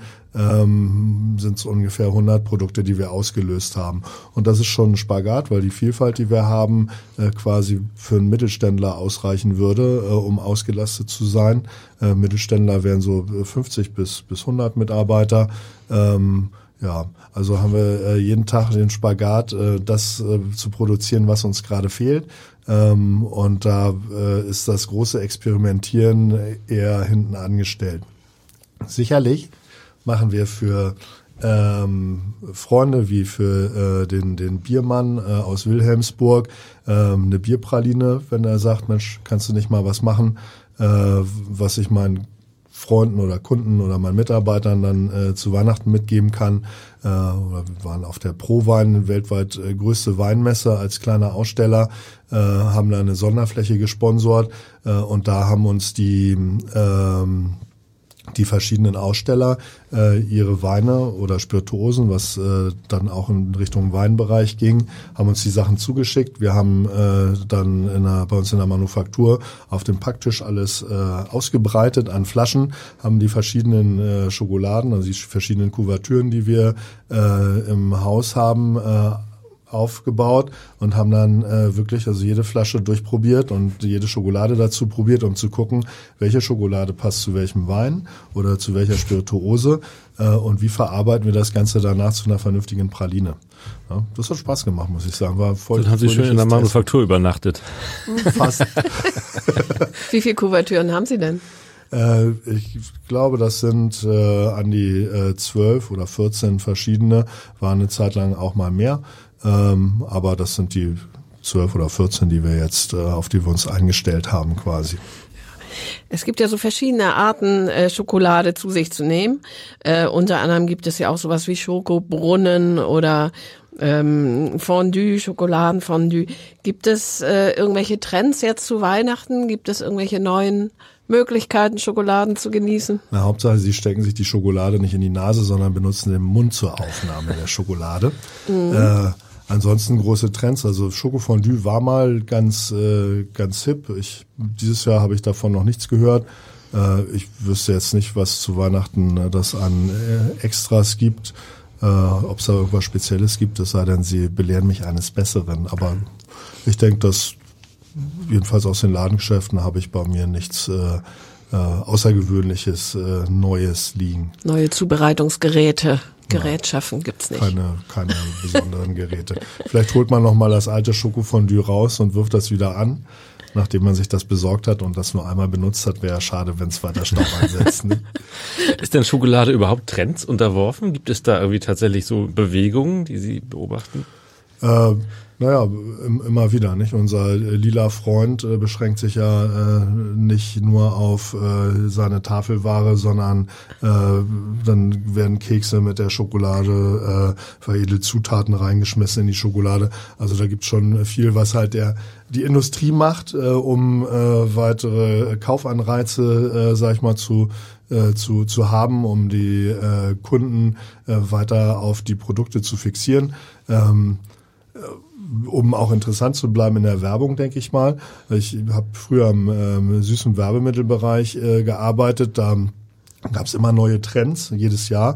ähm, sind es ungefähr hundert Produkte, die wir ausgelöst haben. Und das ist schon ein Spagat, weil die Vielfalt, die wir haben, äh, quasi für einen Mittelständler ausreichen würde, äh, um ausgelastet zu sein. Äh, Mittelständler wären so fünfzig bis hundert Mitarbeiter. Ähm, ja, also haben wir äh, jeden Tag den Spagat, äh, das äh, zu produzieren, was uns gerade fehlt. Ähm, und da äh, ist das große Experimentieren eher hinten angestellt. Sicherlich machen wir für ähm, Freunde wie für äh, den den Biermann äh, aus Wilhelmsburg ähm, eine Bierpraline, wenn er sagt, Mensch, kannst du nicht mal was machen, äh, was ich meinen Freunden oder Kunden oder meinen Mitarbeitern dann äh, zu Weihnachten mitgeben kann. Äh, oder wir waren auf der ProWein, weltweit äh, größte Weinmesse als kleiner Aussteller, äh, haben da eine Sonderfläche gesponsort äh, und da haben uns die ähm, die verschiedenen Aussteller äh, ihre Weine oder Spirituosen, was äh, dann auch in Richtung Weinbereich ging, haben uns die Sachen zugeschickt. Wir haben äh, dann in der, bei uns in der Manufaktur auf dem Packtisch alles äh, ausgebreitet an Flaschen, haben die verschiedenen äh, Schokoladen, also die verschiedenen Kuvertüren, die wir äh, im Haus haben, äh, aufgebaut und haben dann äh, wirklich also jede Flasche durchprobiert und jede Schokolade dazu probiert, um zu gucken, welche Schokolade passt zu welchem Wein oder zu welcher Spirituose äh, und wie verarbeiten wir das Ganze danach zu einer vernünftigen Praline. Ja, das hat Spaß gemacht, muss ich sagen. War voll. Dann haben Sie schön in der Manufaktur Test. Übernachtet. Fast. Wie viele Kuvertüren haben Sie denn? Äh, ich glaube, das sind äh, an die äh, zwölf oder vierzehn verschiedene, waren eine Zeit lang auch mal mehr. Ähm, aber das sind die zwölf oder vierzehn, die wir jetzt, äh, auf die wir uns eingestellt haben quasi. Es gibt ja so verschiedene Arten, äh, Schokolade zu sich zu nehmen. Äh, unter anderem gibt es ja auch sowas wie Schokobrunnen oder ähm, Fondue, Schokoladenfondue. Gibt es äh, irgendwelche Trends jetzt zu Weihnachten? Gibt es irgendwelche neuen Möglichkeiten, Schokoladen zu genießen? Na, Hauptsache, Sie stecken sich die Schokolade nicht in die Nase, sondern benutzen den Mund zur Aufnahme der Schokolade. Mhm. Äh, ansonsten große Trends. Also Schokofondue war mal ganz äh, ganz hip. Ich, dieses Jahr habe ich davon noch nichts gehört. Äh, ich wüsste jetzt nicht, was zu Weihnachten äh, das an äh, Extras gibt. Äh, ob es da irgendwas Spezielles gibt, es sei denn, Sie belehren mich eines Besseren. Aber ich denke, dass jedenfalls aus den Ladengeschäften habe ich bei mir nichts äh, äh, Außergewöhnliches, äh, Neues liegen. Neue Zubereitungsgeräte, Gerätschaften ja, gibt's nicht. Keine, keine besonderen Geräte. Vielleicht holt man noch mal das alte Schokofondue raus und wirft das wieder an, nachdem man sich das besorgt hat und das nur einmal benutzt hat. Wäre ja schade, wenn es weiter Staub einsetzt. Ne? Ist denn Schokolade überhaupt Trends unterworfen? Gibt es da irgendwie tatsächlich so Bewegungen, die Sie beobachten? Äh, Naja, immer wieder, nicht? Unser lila Freund äh, beschränkt sich ja äh, nicht nur auf äh, seine Tafelware, sondern äh, dann werden Kekse mit der Schokolade, äh, veredelt Zutaten reingeschmissen in die Schokolade. Also da gibt's schon viel, was halt der die Industrie macht, äh, um äh, weitere Kaufanreize, äh, sag ich mal, zu äh, zu zu haben, um die äh, Kunden äh, weiter auf die Produkte zu fixieren. Ähm, um auch interessant zu bleiben in der Werbung, denke ich mal. Ich habe früher im ähm, süßen Werbemittelbereich äh, gearbeitet. Da gab es immer neue Trends, jedes Jahr.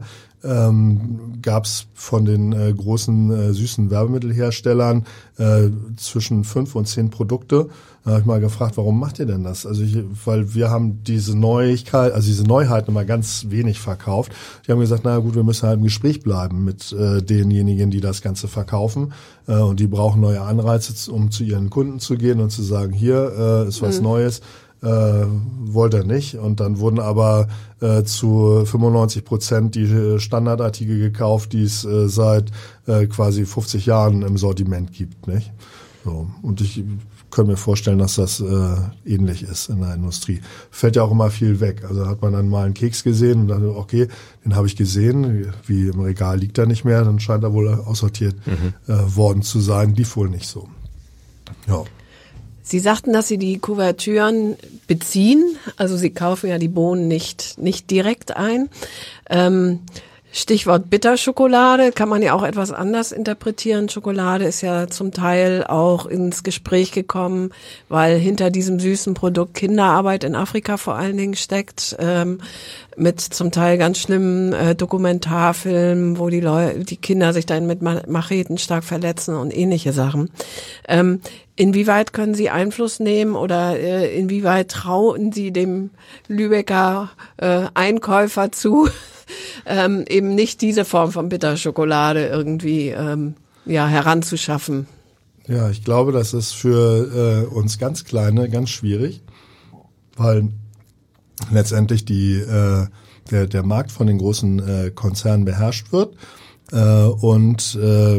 Ähm, gab es von den äh, großen äh, süßen Werbemittelherstellern äh, zwischen fünf und zehn Produkte. Da habe ich mal gefragt, warum macht ihr denn das? Also ich, weil wir haben diese Neuigkeit, also diese Neuheiten immer ganz wenig verkauft. Die haben gesagt, na gut, wir müssen halt im Gespräch bleiben mit äh, denjenigen, die das Ganze verkaufen. Äh, und die brauchen neue Anreize, um zu ihren Kunden zu gehen und zu sagen, hier äh, ist was mhm. Neues. Äh, wollte er nicht. Und dann wurden aber äh, zu fünfundneunzig Prozent die Standardartikel gekauft, die es äh, seit äh, quasi fünfzig Jahren im Sortiment gibt, nicht? So. Und ich kann mir vorstellen, dass das äh, ähnlich ist in der Industrie. Fällt ja auch immer viel weg. Also hat man dann mal einen Keks gesehen und dann, okay, den habe ich gesehen, wie im Regal liegt er nicht mehr, dann scheint er wohl aussortiert mhm. äh, worden zu sein. Lief wohl nicht so. Ja. Sie sagten, dass Sie die Kuvertüren beziehen, also Sie kaufen ja die Bohnen nicht nicht direkt ein. Ähm, Stichwort Bitterschokolade kann man ja auch etwas anders interpretieren. Schokolade ist ja zum Teil auch ins Gespräch gekommen, weil hinter diesem süßen Produkt Kinderarbeit in Afrika vor allen Dingen steckt, ähm, mit zum Teil ganz schlimmen äh, Dokumentarfilmen, wo die Leute, die Kinder sich dann mit Macheten stark verletzen und ähnliche Sachen. Ähm, Inwieweit können Sie Einfluss nehmen oder äh, inwieweit trauen Sie dem Lübecker äh, Einkäufer zu, ähm, eben nicht diese Form von Bitterschokolade irgendwie ähm, ja heranzuschaffen? Ja, ich glaube, das ist für äh, uns ganz Kleine ganz schwierig, weil letztendlich die äh, der der Markt von den großen äh, Konzernen beherrscht wird. Äh, und äh,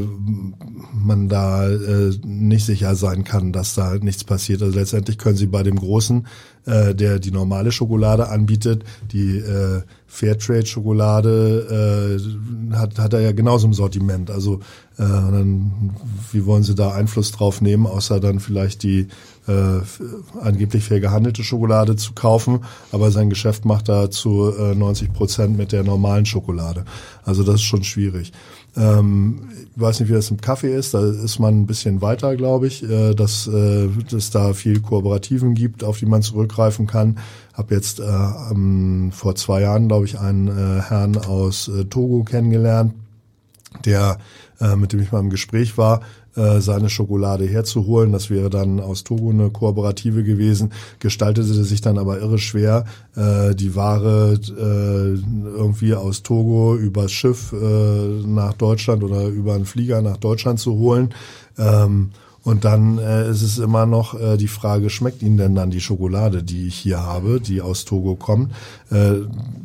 man da äh, nicht sicher sein kann, dass da nichts passiert. Also letztendlich können Sie bei dem Großen, äh, der die normale Schokolade anbietet, die äh, Fairtrade-Schokolade äh, hat hat er ja genauso im Sortiment. Also äh, dann, wie wollen Sie da Einfluss drauf nehmen, außer dann vielleicht die äh, angeblich fair gehandelte Schokolade zu kaufen, aber sein Geschäft macht da zu äh, neunzig Prozent mit der normalen Schokolade. Also das ist schon schwierig. Ähm, ich weiß nicht, wie das im Kaffee ist, da ist man ein bisschen weiter, glaube ich, äh, dass äh, es da viel Kooperativen gibt, auf die man zurückgreifen kann. Habe jetzt äh, ähm, vor zwei Jahren, glaube ich, einen äh, Herrn aus äh, Togo kennengelernt, der, äh, mit dem ich mal im Gespräch war, äh, seine Schokolade herzuholen. Das wäre dann aus Togo eine Kooperative gewesen, gestaltete sich dann aber irre schwer, äh, die Ware äh, irgendwie aus Togo übers Schiff äh, nach Deutschland oder über einen Flieger nach Deutschland zu holen. Ähm, Und dann äh, ist es immer noch äh, die Frage, schmeckt Ihnen denn dann die Schokolade, die ich hier habe, die aus Togo kommt? Äh,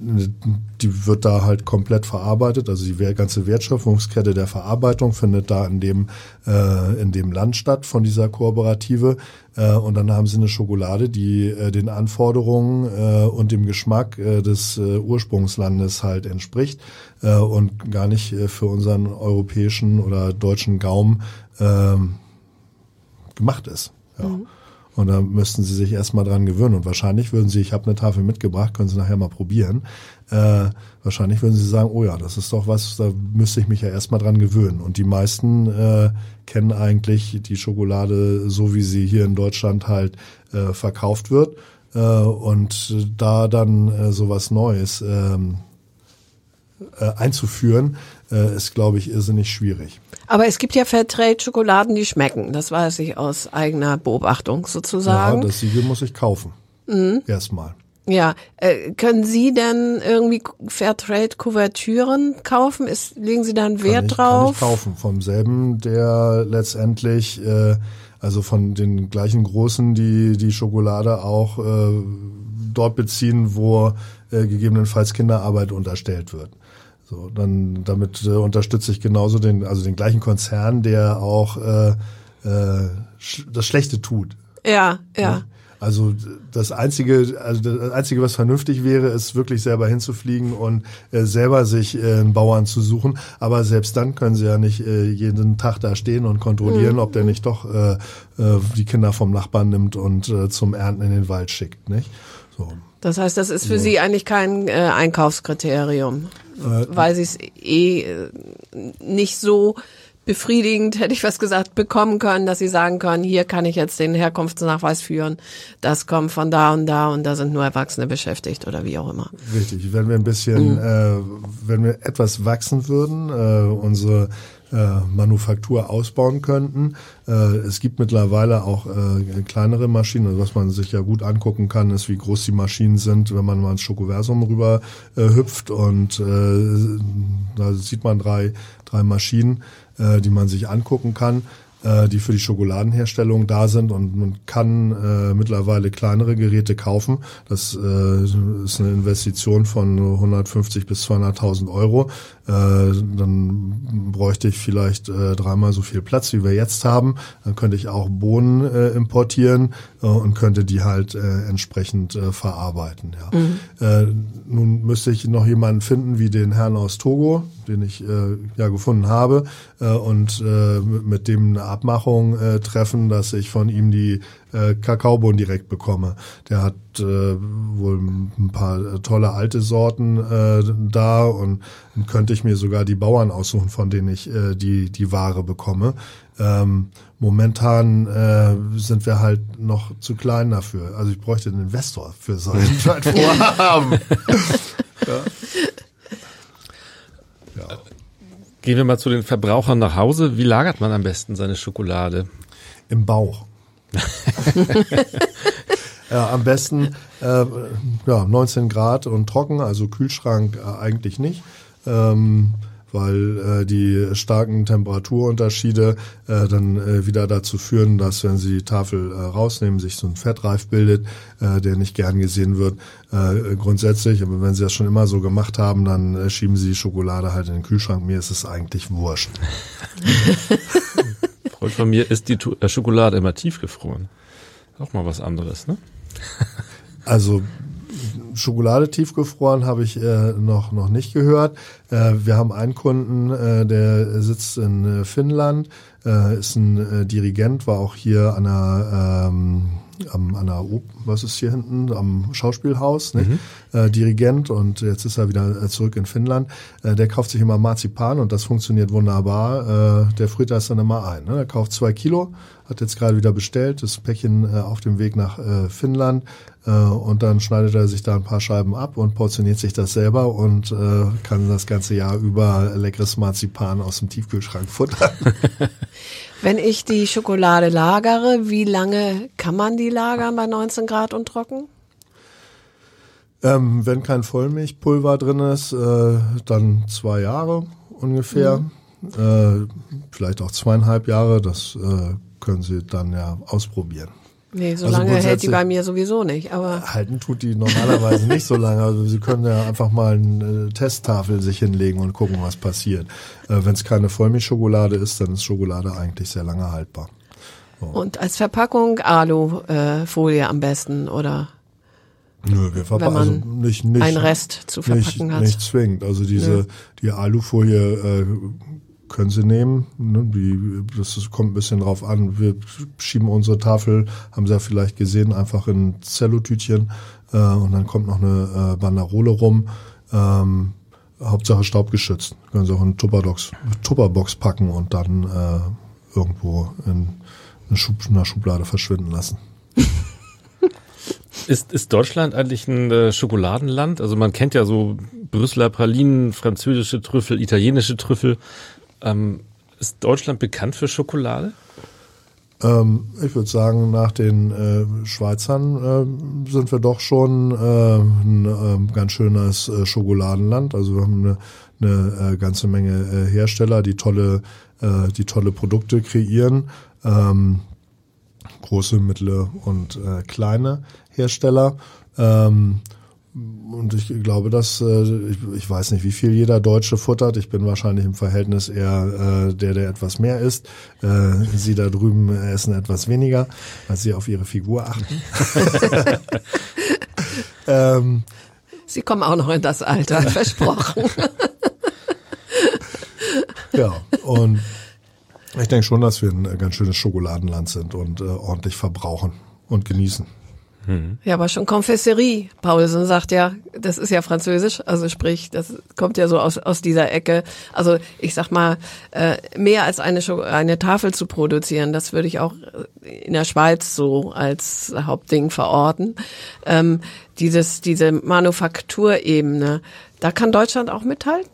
die wird da halt komplett verarbeitet, also die ganze Wertschöpfungskette der Verarbeitung findet da in dem äh, in dem Land statt von dieser Kooperative. Äh, und dann haben Sie eine Schokolade, die äh, den Anforderungen äh, und dem Geschmack äh, des äh, Ursprungslandes halt entspricht äh, und gar nicht äh, für unseren europäischen oder deutschen Gaumen äh, gemacht ist. Ja. Mhm. Und da müssten Sie sich erstmal dran gewöhnen. Und wahrscheinlich würden Sie, ich habe eine Tafel mitgebracht, können Sie nachher mal probieren, äh, wahrscheinlich würden Sie sagen, oh ja, das ist doch was, da müsste ich mich ja erstmal dran gewöhnen. Und die meisten äh, kennen eigentlich die Schokolade so, wie sie hier in Deutschland halt äh, verkauft wird. Äh, und da dann äh, sowas Neues ähm, äh, einzuführen, äh, ist, glaube ich, irrsinnig schwierig. Aber es gibt ja Fairtrade-Schokoladen, die schmecken. Das weiß ich aus eigener Beobachtung sozusagen. Ja, das Siegel muss ich kaufen. Mhm. Erstmal. Ja, äh, können Sie denn irgendwie Fairtrade-Kuvertüren kaufen? Ist, legen Sie da einen Wert kann ich, drauf? Kann ich kaufen. Vom selben, der letztendlich, äh, also von den gleichen Großen, die die Schokolade auch äh, dort beziehen, wo äh, gegebenenfalls Kinderarbeit unterstellt wird. So, dann damit äh, unterstütze ich genauso den, also den gleichen Konzern, der auch äh, äh, sch- das Schlechte tut. Ja, ja. Also das einzige, also das einzige, was vernünftig wäre, ist wirklich selber hinzufliegen und äh, selber sich äh, einen Bauern zu suchen. Aber selbst dann können sie ja nicht äh, jeden Tag da stehen und kontrollieren, mhm. ob der nicht doch äh, äh, die Kinder vom Nachbarn nimmt und äh, zum Ernten in den Wald schickt, nicht? So. Das heißt, das ist für ja. Sie eigentlich kein äh, Einkaufskriterium, äh, weil Sie es eh äh, nicht so befriedigend, hätte ich was gesagt, bekommen können, dass Sie sagen können, hier kann ich jetzt den Herkunftsnachweis führen, das kommt von da und da und da sind nur Erwachsene beschäftigt oder wie auch immer. Richtig, wenn wir ein bisschen, mhm. äh, wenn wir etwas wachsen würden, äh, unsere äh, Manufaktur ausbauen könnten. Äh, es gibt mittlerweile auch äh, kleinere Maschinen, also was man sich ja gut angucken kann, ist, wie groß die Maschinen sind, wenn man mal ins Schokoversum rüber äh, hüpft und äh, da sieht man drei, drei Maschinen, die man sich angucken kann, die für die Schokoladenherstellung da sind, und man kann äh, mittlerweile kleinere Geräte kaufen. Das äh, ist eine Investition von hundertfünfzig bis zweihunderttausend Euro. Äh, dann bräuchte ich vielleicht äh, dreimal so viel Platz, wie wir jetzt haben. Dann könnte ich auch Bohnen äh, importieren äh, und könnte die halt äh, entsprechend äh, verarbeiten. Ja. Mhm. Äh, nun müsste ich noch jemanden finden wie den Herrn aus Togo, den ich äh, ja gefunden habe, äh, und äh, mit dem eine Abmachung äh, treffen, dass ich von ihm die äh, Kakaobohnen direkt bekomme. Der hat äh, wohl ein paar äh, tolle alte Sorten äh, da, und dann könnte ich mir sogar die Bauern aussuchen, von denen ich äh, die die Ware bekomme. Ähm, momentan äh, sind wir halt noch zu klein dafür. Also ich bräuchte einen Investor für so ein Vorhaben. Ja. Ja. Gehen wir mal zu den Verbrauchern nach Hause. Wie lagert man am besten seine Schokolade? Im Bauch. Ja, am besten äh, ja, neunzehn Grad und trocken, also Kühlschrank äh, eigentlich nicht, ähm, weil äh, die starken Temperaturunterschiede äh, dann äh, wieder dazu führen, dass, wenn Sie die Tafel äh, rausnehmen, sich so ein Fettreif bildet, äh, der nicht gern gesehen wird. Äh, grundsätzlich, aber wenn Sie das schon immer so gemacht haben, dann äh, schieben Sie die Schokolade halt in den Kühlschrank. Mir ist es eigentlich wurscht. Freund von mir ist die tu- äh, Schokolade immer tiefgefroren. Auch mal was anderes, ne? Also Schokolade tiefgefroren habe ich äh, noch noch nicht gehört. Äh, wir haben einen Kunden, äh, der sitzt in äh, Finnland, äh, ist ein äh, Dirigent, war auch hier an der ähm, am, an der o- was ist hier hinten am Schauspielhaus, nicht? Mhm. Äh, Dirigent, und jetzt ist er wieder äh, zurück in Finnland. Äh, der kauft sich immer Marzipan, und das funktioniert wunderbar. Äh, der friert das dann immer ein. Ne? Er kauft zwei Kilo, hat jetzt gerade wieder bestellt, das Päckchen äh, auf dem Weg nach äh, Finnland. Äh, und dann schneidet er sich da ein paar Scheiben ab und portioniert sich das selber und äh, kann das ganze Jahr über leckeres Marzipan aus dem Tiefkühlschrank futtern. Wenn ich die Schokolade lagere, wie lange kann man die lagern bei neunzehn Grad und trocken? Ähm, wenn kein Vollmilchpulver drin ist, äh, dann zwei Jahre ungefähr. Mhm. Äh, vielleicht auch zweieinhalb Jahre, das äh, können Sie dann ja ausprobieren. Nee, so also lange hält die bei mir sowieso nicht. Aber halten tut die normalerweise nicht so lange. Also Sie können ja einfach mal eine Testtafel sich hinlegen und gucken, was passiert. Äh, wenn es keine Vollmilchschokolade ist, dann ist Schokolade eigentlich sehr lange haltbar. So. Und als Verpackung Alufolie äh, am besten, oder? Nö, wir verpacken also nicht, nicht einen Rest zu verpacken nicht, hat. Nicht zwingend. Also diese Nö. die Alufolie äh, können Sie nehmen. Ne? Die, das ist, kommt ein bisschen drauf an. Wir schieben unsere Tafel, haben Sie ja vielleicht gesehen, einfach in ein Zellotütchen äh, und dann kommt noch eine äh, Banderole rum. Ähm, Hauptsache staubgeschützt. Können Sie auch in eine Tupperbox, Tupperbox packen und dann äh, irgendwo in eine Schub, einer Schublade verschwinden lassen. Ist, ist Deutschland eigentlich ein äh, Schokoladenland? Also man kennt ja so Brüsseler Pralinen, französische Trüffel, italienische Trüffel. Ähm, ist Deutschland bekannt für Schokolade? Ähm, ich würde sagen, nach den äh, Schweizern äh, sind wir doch schon äh, ein äh, ganz schönes äh, Schokoladenland. Also wir haben eine, eine äh, ganze Menge äh, Hersteller, die tolle, äh, die tolle Produkte kreieren. Ähm, große, mittlere und äh, kleine Hersteller. Ähm, Und ich glaube, dass äh, ich, ich weiß nicht, wie viel jeder Deutsche futtert. Ich bin wahrscheinlich im Verhältnis eher äh, der, der etwas mehr isst. Äh, Sie da drüben essen etwas weniger, weil Sie auf Ihre Figur achten. ähm, Sie kommen auch noch in das Alter, versprochen. Ja, und ich denke schon, dass wir ein ganz schönes Schokoladenland sind und äh, ordentlich verbrauchen und genießen. Ja, aber schon Confiserie. Paulsen sagt ja, das ist ja französisch, also sprich, das kommt ja so aus aus dieser Ecke. Also ich sag mal, äh, mehr als eine Scho- eine Tafel zu produzieren, das würde ich auch in der Schweiz so als Hauptding verorten. Ähm, dieses diese Manufakturebene, da kann Deutschland auch mithalten?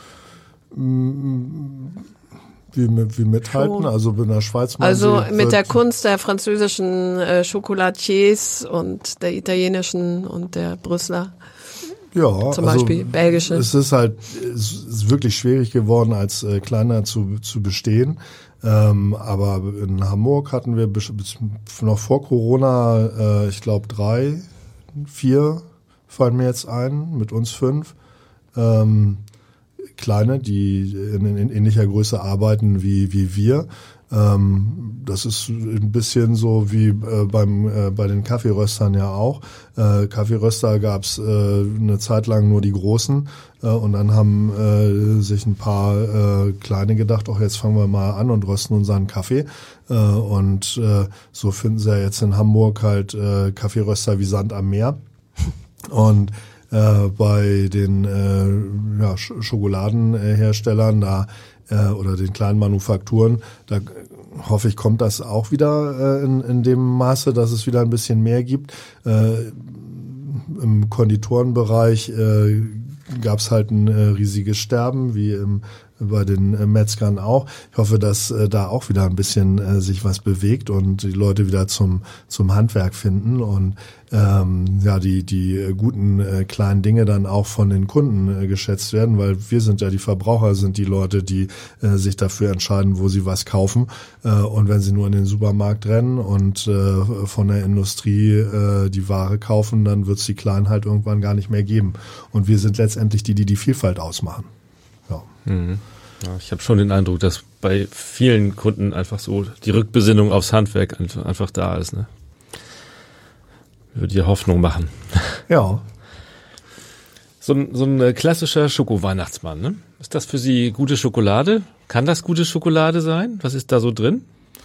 Wie, wie mithalten, also in der Schweiz. Also Sie, mit der Kunst der französischen äh, Chocolatiers und der italienischen und der Brüsseler. Ja, zum also Beispiel belgische. Es ist halt, es ist wirklich schwierig geworden, als äh, kleiner zu zu bestehen. Ähm, aber in Hamburg hatten wir bis, bis noch vor Corona, äh, ich glaube drei, vier fallen mir jetzt ein, mit uns fünf. Ähm, Kleine, die in, in ähnlicher Größe arbeiten wie wie wir. Ähm, das ist ein bisschen so wie äh, beim äh, bei den Kaffeeröstern ja auch. Äh, Kaffeeröster gab's äh, eine Zeit lang nur die großen äh, und dann haben äh, sich ein paar äh, Kleine gedacht, ach, jetzt fangen wir mal an und rösten unseren Kaffee. Äh, und äh, so finden sie ja jetzt in Hamburg halt äh, Kaffeeröster wie Sand am Meer. Und Äh, bei den äh, ja, Sch- Schokoladenherstellern da äh, oder den kleinen Manufakturen, da äh, hoffe ich, kommt das auch wieder äh, in, in dem Maße, dass es wieder ein bisschen mehr gibt. Äh, Im Konditorenbereich äh, gab es halt ein äh, riesiges Sterben, wie im bei den äh, Metzgern auch. Ich hoffe, dass äh, da auch wieder ein bisschen äh, sich was bewegt und die Leute wieder zum zum Handwerk finden und ähm, ja die die äh, guten äh, kleinen Dinge dann auch von den Kunden äh, geschätzt werden, weil wir sind ja die Verbraucher, sind die Leute, die äh, sich dafür entscheiden, wo sie was kaufen. Äh, und wenn sie nur in den Supermarkt rennen und äh, von der Industrie äh, die Ware kaufen, dann wird es die Kleinen halt irgendwann gar nicht mehr geben. Und wir sind letztendlich die, die die Vielfalt ausmachen. Ja. Mhm. Ja, ich habe schon den Eindruck, dass bei vielen Kunden einfach so die Rückbesinnung aufs Handwerk einfach, einfach da ist. Ne? Würde dir Hoffnung machen. Ja. So ein, so ein klassischer Schoko-Weihnachtsmann, ne? Ist das für Sie gute Schokolade? Kann das gute Schokolade sein? Was ist da so drin?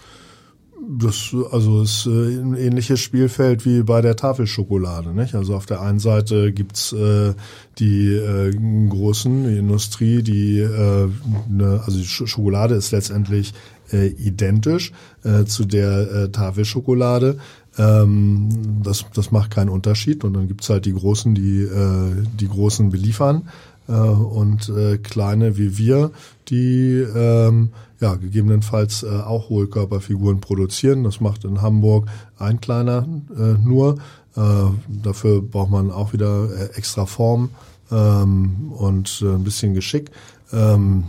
Das also ist äh, ein ähnliches Spielfeld wie bei der Tafelschokolade, nicht? Also auf der einen Seite gibt's äh, die äh, großen, die Industrie, die äh, ne, also die Sch- Schokolade ist letztendlich äh, identisch äh, zu der äh, Tafelschokolade. Ähm, das das macht keinen Unterschied und dann gibt's halt die großen, die äh, die großen beliefern äh, und äh, kleine wie wir, die ähm, ja, gegebenenfalls äh, auch Hohlkörperfiguren produzieren. Das macht in Hamburg ein kleiner äh, nur. Äh, dafür braucht man auch wieder äh, extra Form ähm, und äh, ein bisschen Geschick. Ähm,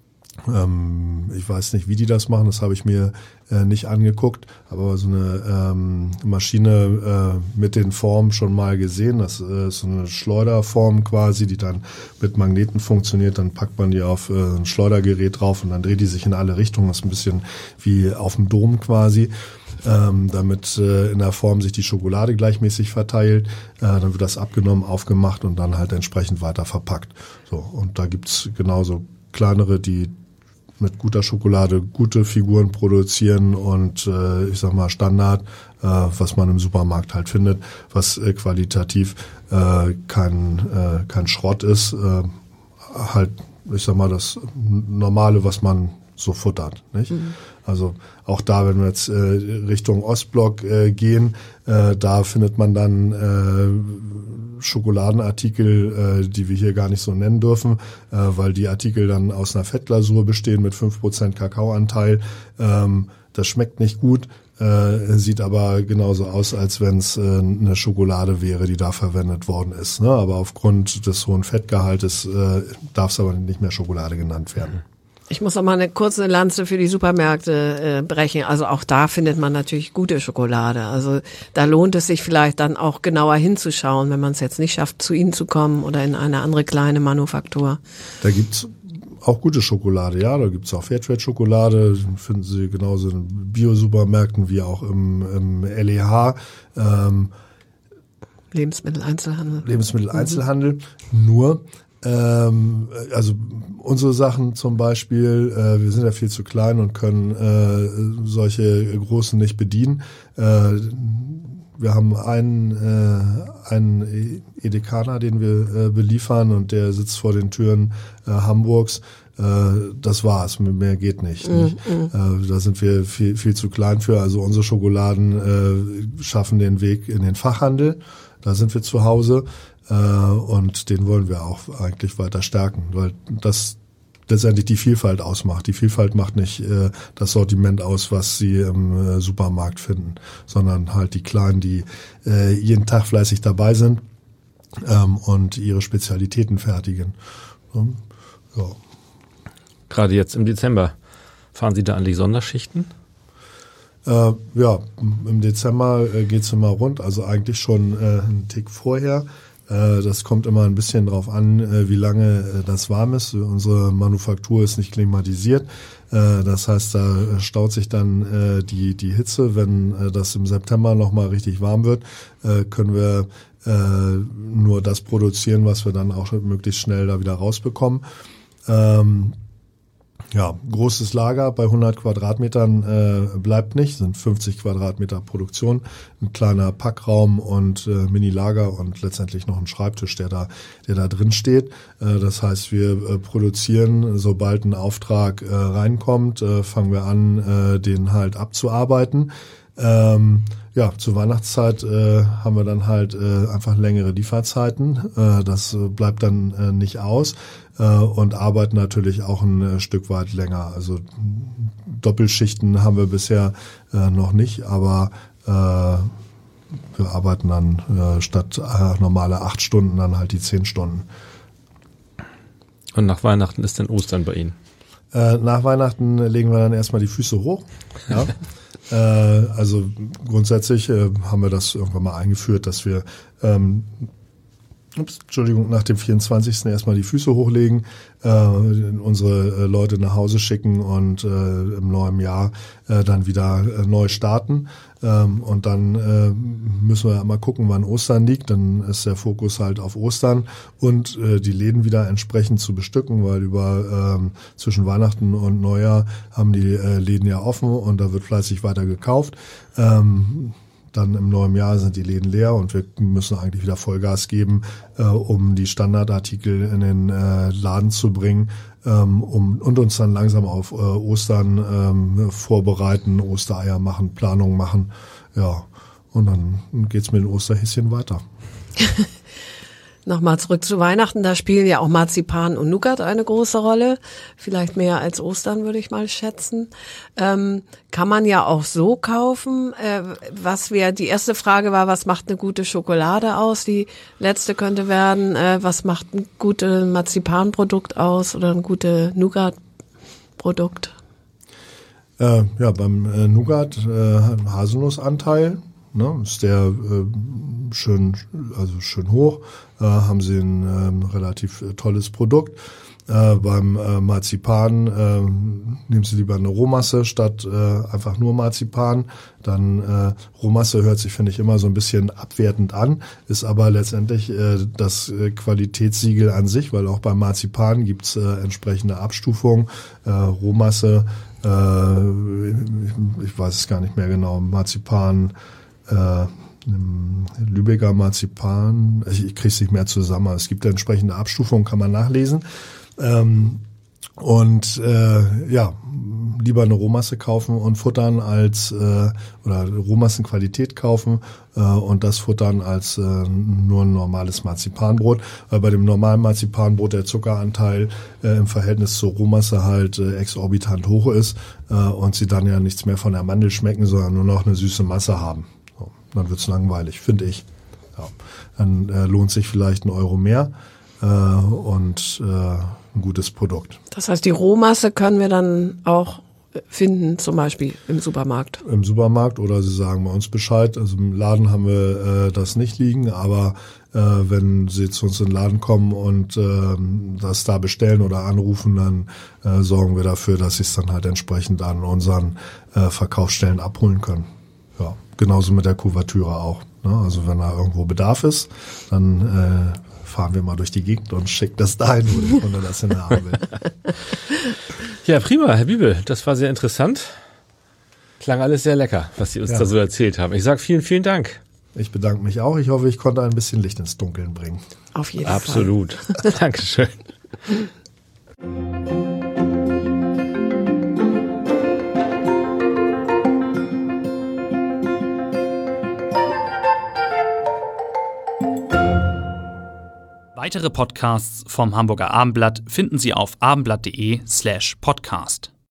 ähm, ich weiß nicht, wie die das machen, das habe ich mir äh, nicht angeguckt, aber so eine ähm, Maschine äh, mit den Formen schon mal gesehen. Das äh, ist so eine Schleuderform quasi, die dann mit Magneten funktioniert. Dann packt man die auf äh, ein Schleudergerät drauf und dann dreht die sich in alle Richtungen. Das ist ein bisschen wie auf dem Dom quasi. Ähm, damit äh, in der Form sich die Schokolade gleichmäßig verteilt. Äh, dann wird das abgenommen, aufgemacht und dann halt entsprechend weiter verpackt. So, und da gibt's genauso kleinere, die mit guter Schokolade gute Figuren produzieren und äh, ich sag mal Standard, äh, was man im Supermarkt halt findet, was äh, qualitativ äh, kein äh, kein Schrott ist, äh, halt ich sag mal das Normale, was man so futtert, nicht? Mhm. Also auch da, wenn wir jetzt äh, Richtung Ostblock äh, gehen, äh, da findet man dann äh, Schokoladenartikel, äh, die wir hier gar nicht so nennen dürfen, äh, weil die Artikel dann aus einer Fettglasur bestehen mit fünf Prozent Kakaoanteil. Ähm, das schmeckt nicht gut, äh, sieht aber genauso aus, als wenn es äh, eine Schokolade wäre, die da verwendet worden ist. Ne? Aber aufgrund des hohen Fettgehaltes äh, darf es aber nicht mehr Schokolade genannt werden. Ich muss noch mal eine kurze Lanze für die Supermärkte äh, brechen. Also auch da findet man natürlich gute Schokolade. Also da lohnt es sich vielleicht dann auch genauer hinzuschauen, wenn man es jetzt nicht schafft, zu Ihnen zu kommen oder in eine andere kleine Manufaktur. Da gibt's auch gute Schokolade, ja. Da gibt's auch Fairtrade-Schokolade. Finden Sie genauso in Bio-Supermärkten wie auch im, im L E H. Ähm, Lebensmitteleinzelhandel. Lebensmitteleinzelhandel. Mhm. Nur Ähm, also unsere Sachen zum Beispiel, äh, wir sind ja viel zu klein und können äh, solche großen nicht bedienen. Äh, wir haben einen, äh, einen Edekaner, den wir äh, beliefern und der sitzt vor den Türen äh, Hamburgs. Äh, das war's, mehr geht nicht. Mm, nicht? Mm. Äh, da sind wir viel, viel zu klein für. Also unsere Schokoladen äh, schaffen den Weg in den Fachhandel. Da sind wir zu Hause. Und den wollen wir auch eigentlich weiter stärken, weil das letztendlich die Vielfalt ausmacht. Die Vielfalt macht nicht äh, das Sortiment aus, was Sie im äh, Supermarkt finden, sondern halt die Kleinen, die äh, jeden Tag fleißig dabei sind ähm, und ihre Spezialitäten fertigen. Und, ja. Gerade jetzt im Dezember, fahren Sie da eigentlich Sonderschichten? Äh, ja, im Dezember äh, geht's immer rund, also eigentlich schon äh, einen Tick vorher. Das kommt immer ein bisschen drauf an, wie lange das warm ist. Unsere Manufaktur ist nicht klimatisiert. Das heißt, da staut sich dann die, die Hitze. Wenn das im September nochmal richtig warm wird, können wir nur das produzieren, was wir dann auch möglichst schnell da wieder rausbekommen. Ja, großes Lager bei hundert Quadratmetern äh, bleibt nicht, sind fünfzig Quadratmeter Produktion, ein kleiner Packraum und äh, Mini-Lager und letztendlich noch ein Schreibtisch, der da, der da drin steht. Äh, das heißt, wir äh, produzieren, sobald ein Auftrag äh, reinkommt, äh, fangen wir an, äh, den halt abzuarbeiten. Ähm, ja, zur Weihnachtszeit äh, haben wir dann halt äh, einfach längere Lieferzeiten. Äh, das äh, bleibt dann äh, nicht aus äh, und arbeiten natürlich auch ein äh, Stück weit länger. Also Doppelschichten haben wir bisher äh, noch nicht, aber äh, wir arbeiten dann äh, statt äh, normale acht Stunden dann halt die zehn Stunden. Und nach Weihnachten ist dann Ostern bei Ihnen? Äh, nach Weihnachten legen wir dann erstmal die Füße hoch. Ja. Äh, also grundsätzlich äh, haben wir das irgendwann mal eingeführt, dass wir ähm, ups, Entschuldigung, nach dem vierundzwanzigsten erstmal die Füße hochlegen, äh, unsere äh, Leute nach Hause schicken und äh, im neuen Jahr äh, dann wieder äh, neu starten. Ähm, und dann äh, müssen wir mal gucken, wann Ostern liegt. Dann ist der Fokus halt auf Ostern und äh, die Läden wieder entsprechend zu bestücken, weil über ähm, zwischen Weihnachten und Neujahr haben die äh, Läden ja offen und da wird fleißig weiter gekauft. Ähm, Dann im neuen Jahr sind die Läden leer und wir müssen eigentlich wieder Vollgas geben, äh, um die Standardartikel in den äh, Laden zu bringen, ähm, um und uns dann langsam auf äh, Ostern ähm, vorbereiten, Ostereier machen, Planung machen. Ja, und dann geht's mit den Osterhäschen weiter. Nochmal zurück zu Weihnachten, da spielen ja auch Marzipan und Nougat eine große Rolle, vielleicht mehr als Ostern, würde ich mal schätzen. Ähm, kann man ja auch so kaufen. Äh, was wäre, die erste Frage war, was macht eine gute Schokolade aus? Die letzte könnte werden, äh, was macht ein gutes Marzipanprodukt aus oder ein gutes Nougat-Produkt? Äh, ja, beim äh, Nougat äh, Haselnussanteil. Ne, ist der äh, schön, also schön hoch, äh, haben sie ein äh, relativ äh, tolles Produkt. Äh, beim äh, Marzipan äh, nehmen sie lieber eine Rohmasse statt äh, einfach nur Marzipan. Dann äh, Rohmasse hört sich, finde ich, immer so ein bisschen abwertend an, ist aber letztendlich äh, das äh, Qualitätssiegel an sich, weil auch beim Marzipan gibt's äh, entsprechende Abstufungen. Äh, Rohmasse, äh, ich, ich weiß es gar nicht mehr genau, Marzipan, Äh, Lübecker Marzipan, ich, ich kriege es nicht mehr zusammen. Es gibt entsprechende Abstufungen, kann man nachlesen. Ähm, und äh, ja, lieber eine Rohmasse kaufen und futtern als äh, oder Rohmassenqualität kaufen äh, und das futtern als äh, nur ein normales Marzipanbrot. Weil bei dem normalen Marzipanbrot der Zuckeranteil äh, im Verhältnis zur Rohmasse halt äh, exorbitant hoch ist äh, und sie dann ja nichts mehr von der Mandel schmecken, sondern nur noch eine süße Masse haben. Dann wird's langweilig, finde ich. Ja. Dann äh, lohnt sich vielleicht ein Euro mehr äh, und äh, ein gutes Produkt. Das heißt, die Rohmasse können wir dann auch finden, zum Beispiel im Supermarkt. Im Supermarkt oder Sie sagen bei uns Bescheid. Also im Laden haben wir äh, das nicht liegen, aber äh, wenn Sie zu uns in den Laden kommen und äh, das da bestellen oder anrufen, dann äh, sorgen wir dafür, dass Sie es dann halt entsprechend an unseren äh, Verkaufsstellen abholen können. Ja, genauso mit der Kuvertüre auch. Ne? Also wenn da irgendwo Bedarf ist, dann äh, fahren wir mal durch die Gegend und schicken das dahin, wo der Kunde das hinhaben will. Ja, prima, Herr Bibel, das war sehr interessant. Klang alles sehr lecker, was Sie uns Ja. da so erzählt haben. Ich sage vielen, vielen Dank. Ich bedanke mich auch. Ich hoffe, ich konnte ein bisschen Licht ins Dunkeln bringen. Auf jeden Absolut. Dankeschön. Weitere Podcasts vom Hamburger Abendblatt finden Sie auf abendblatt.de slash podcast.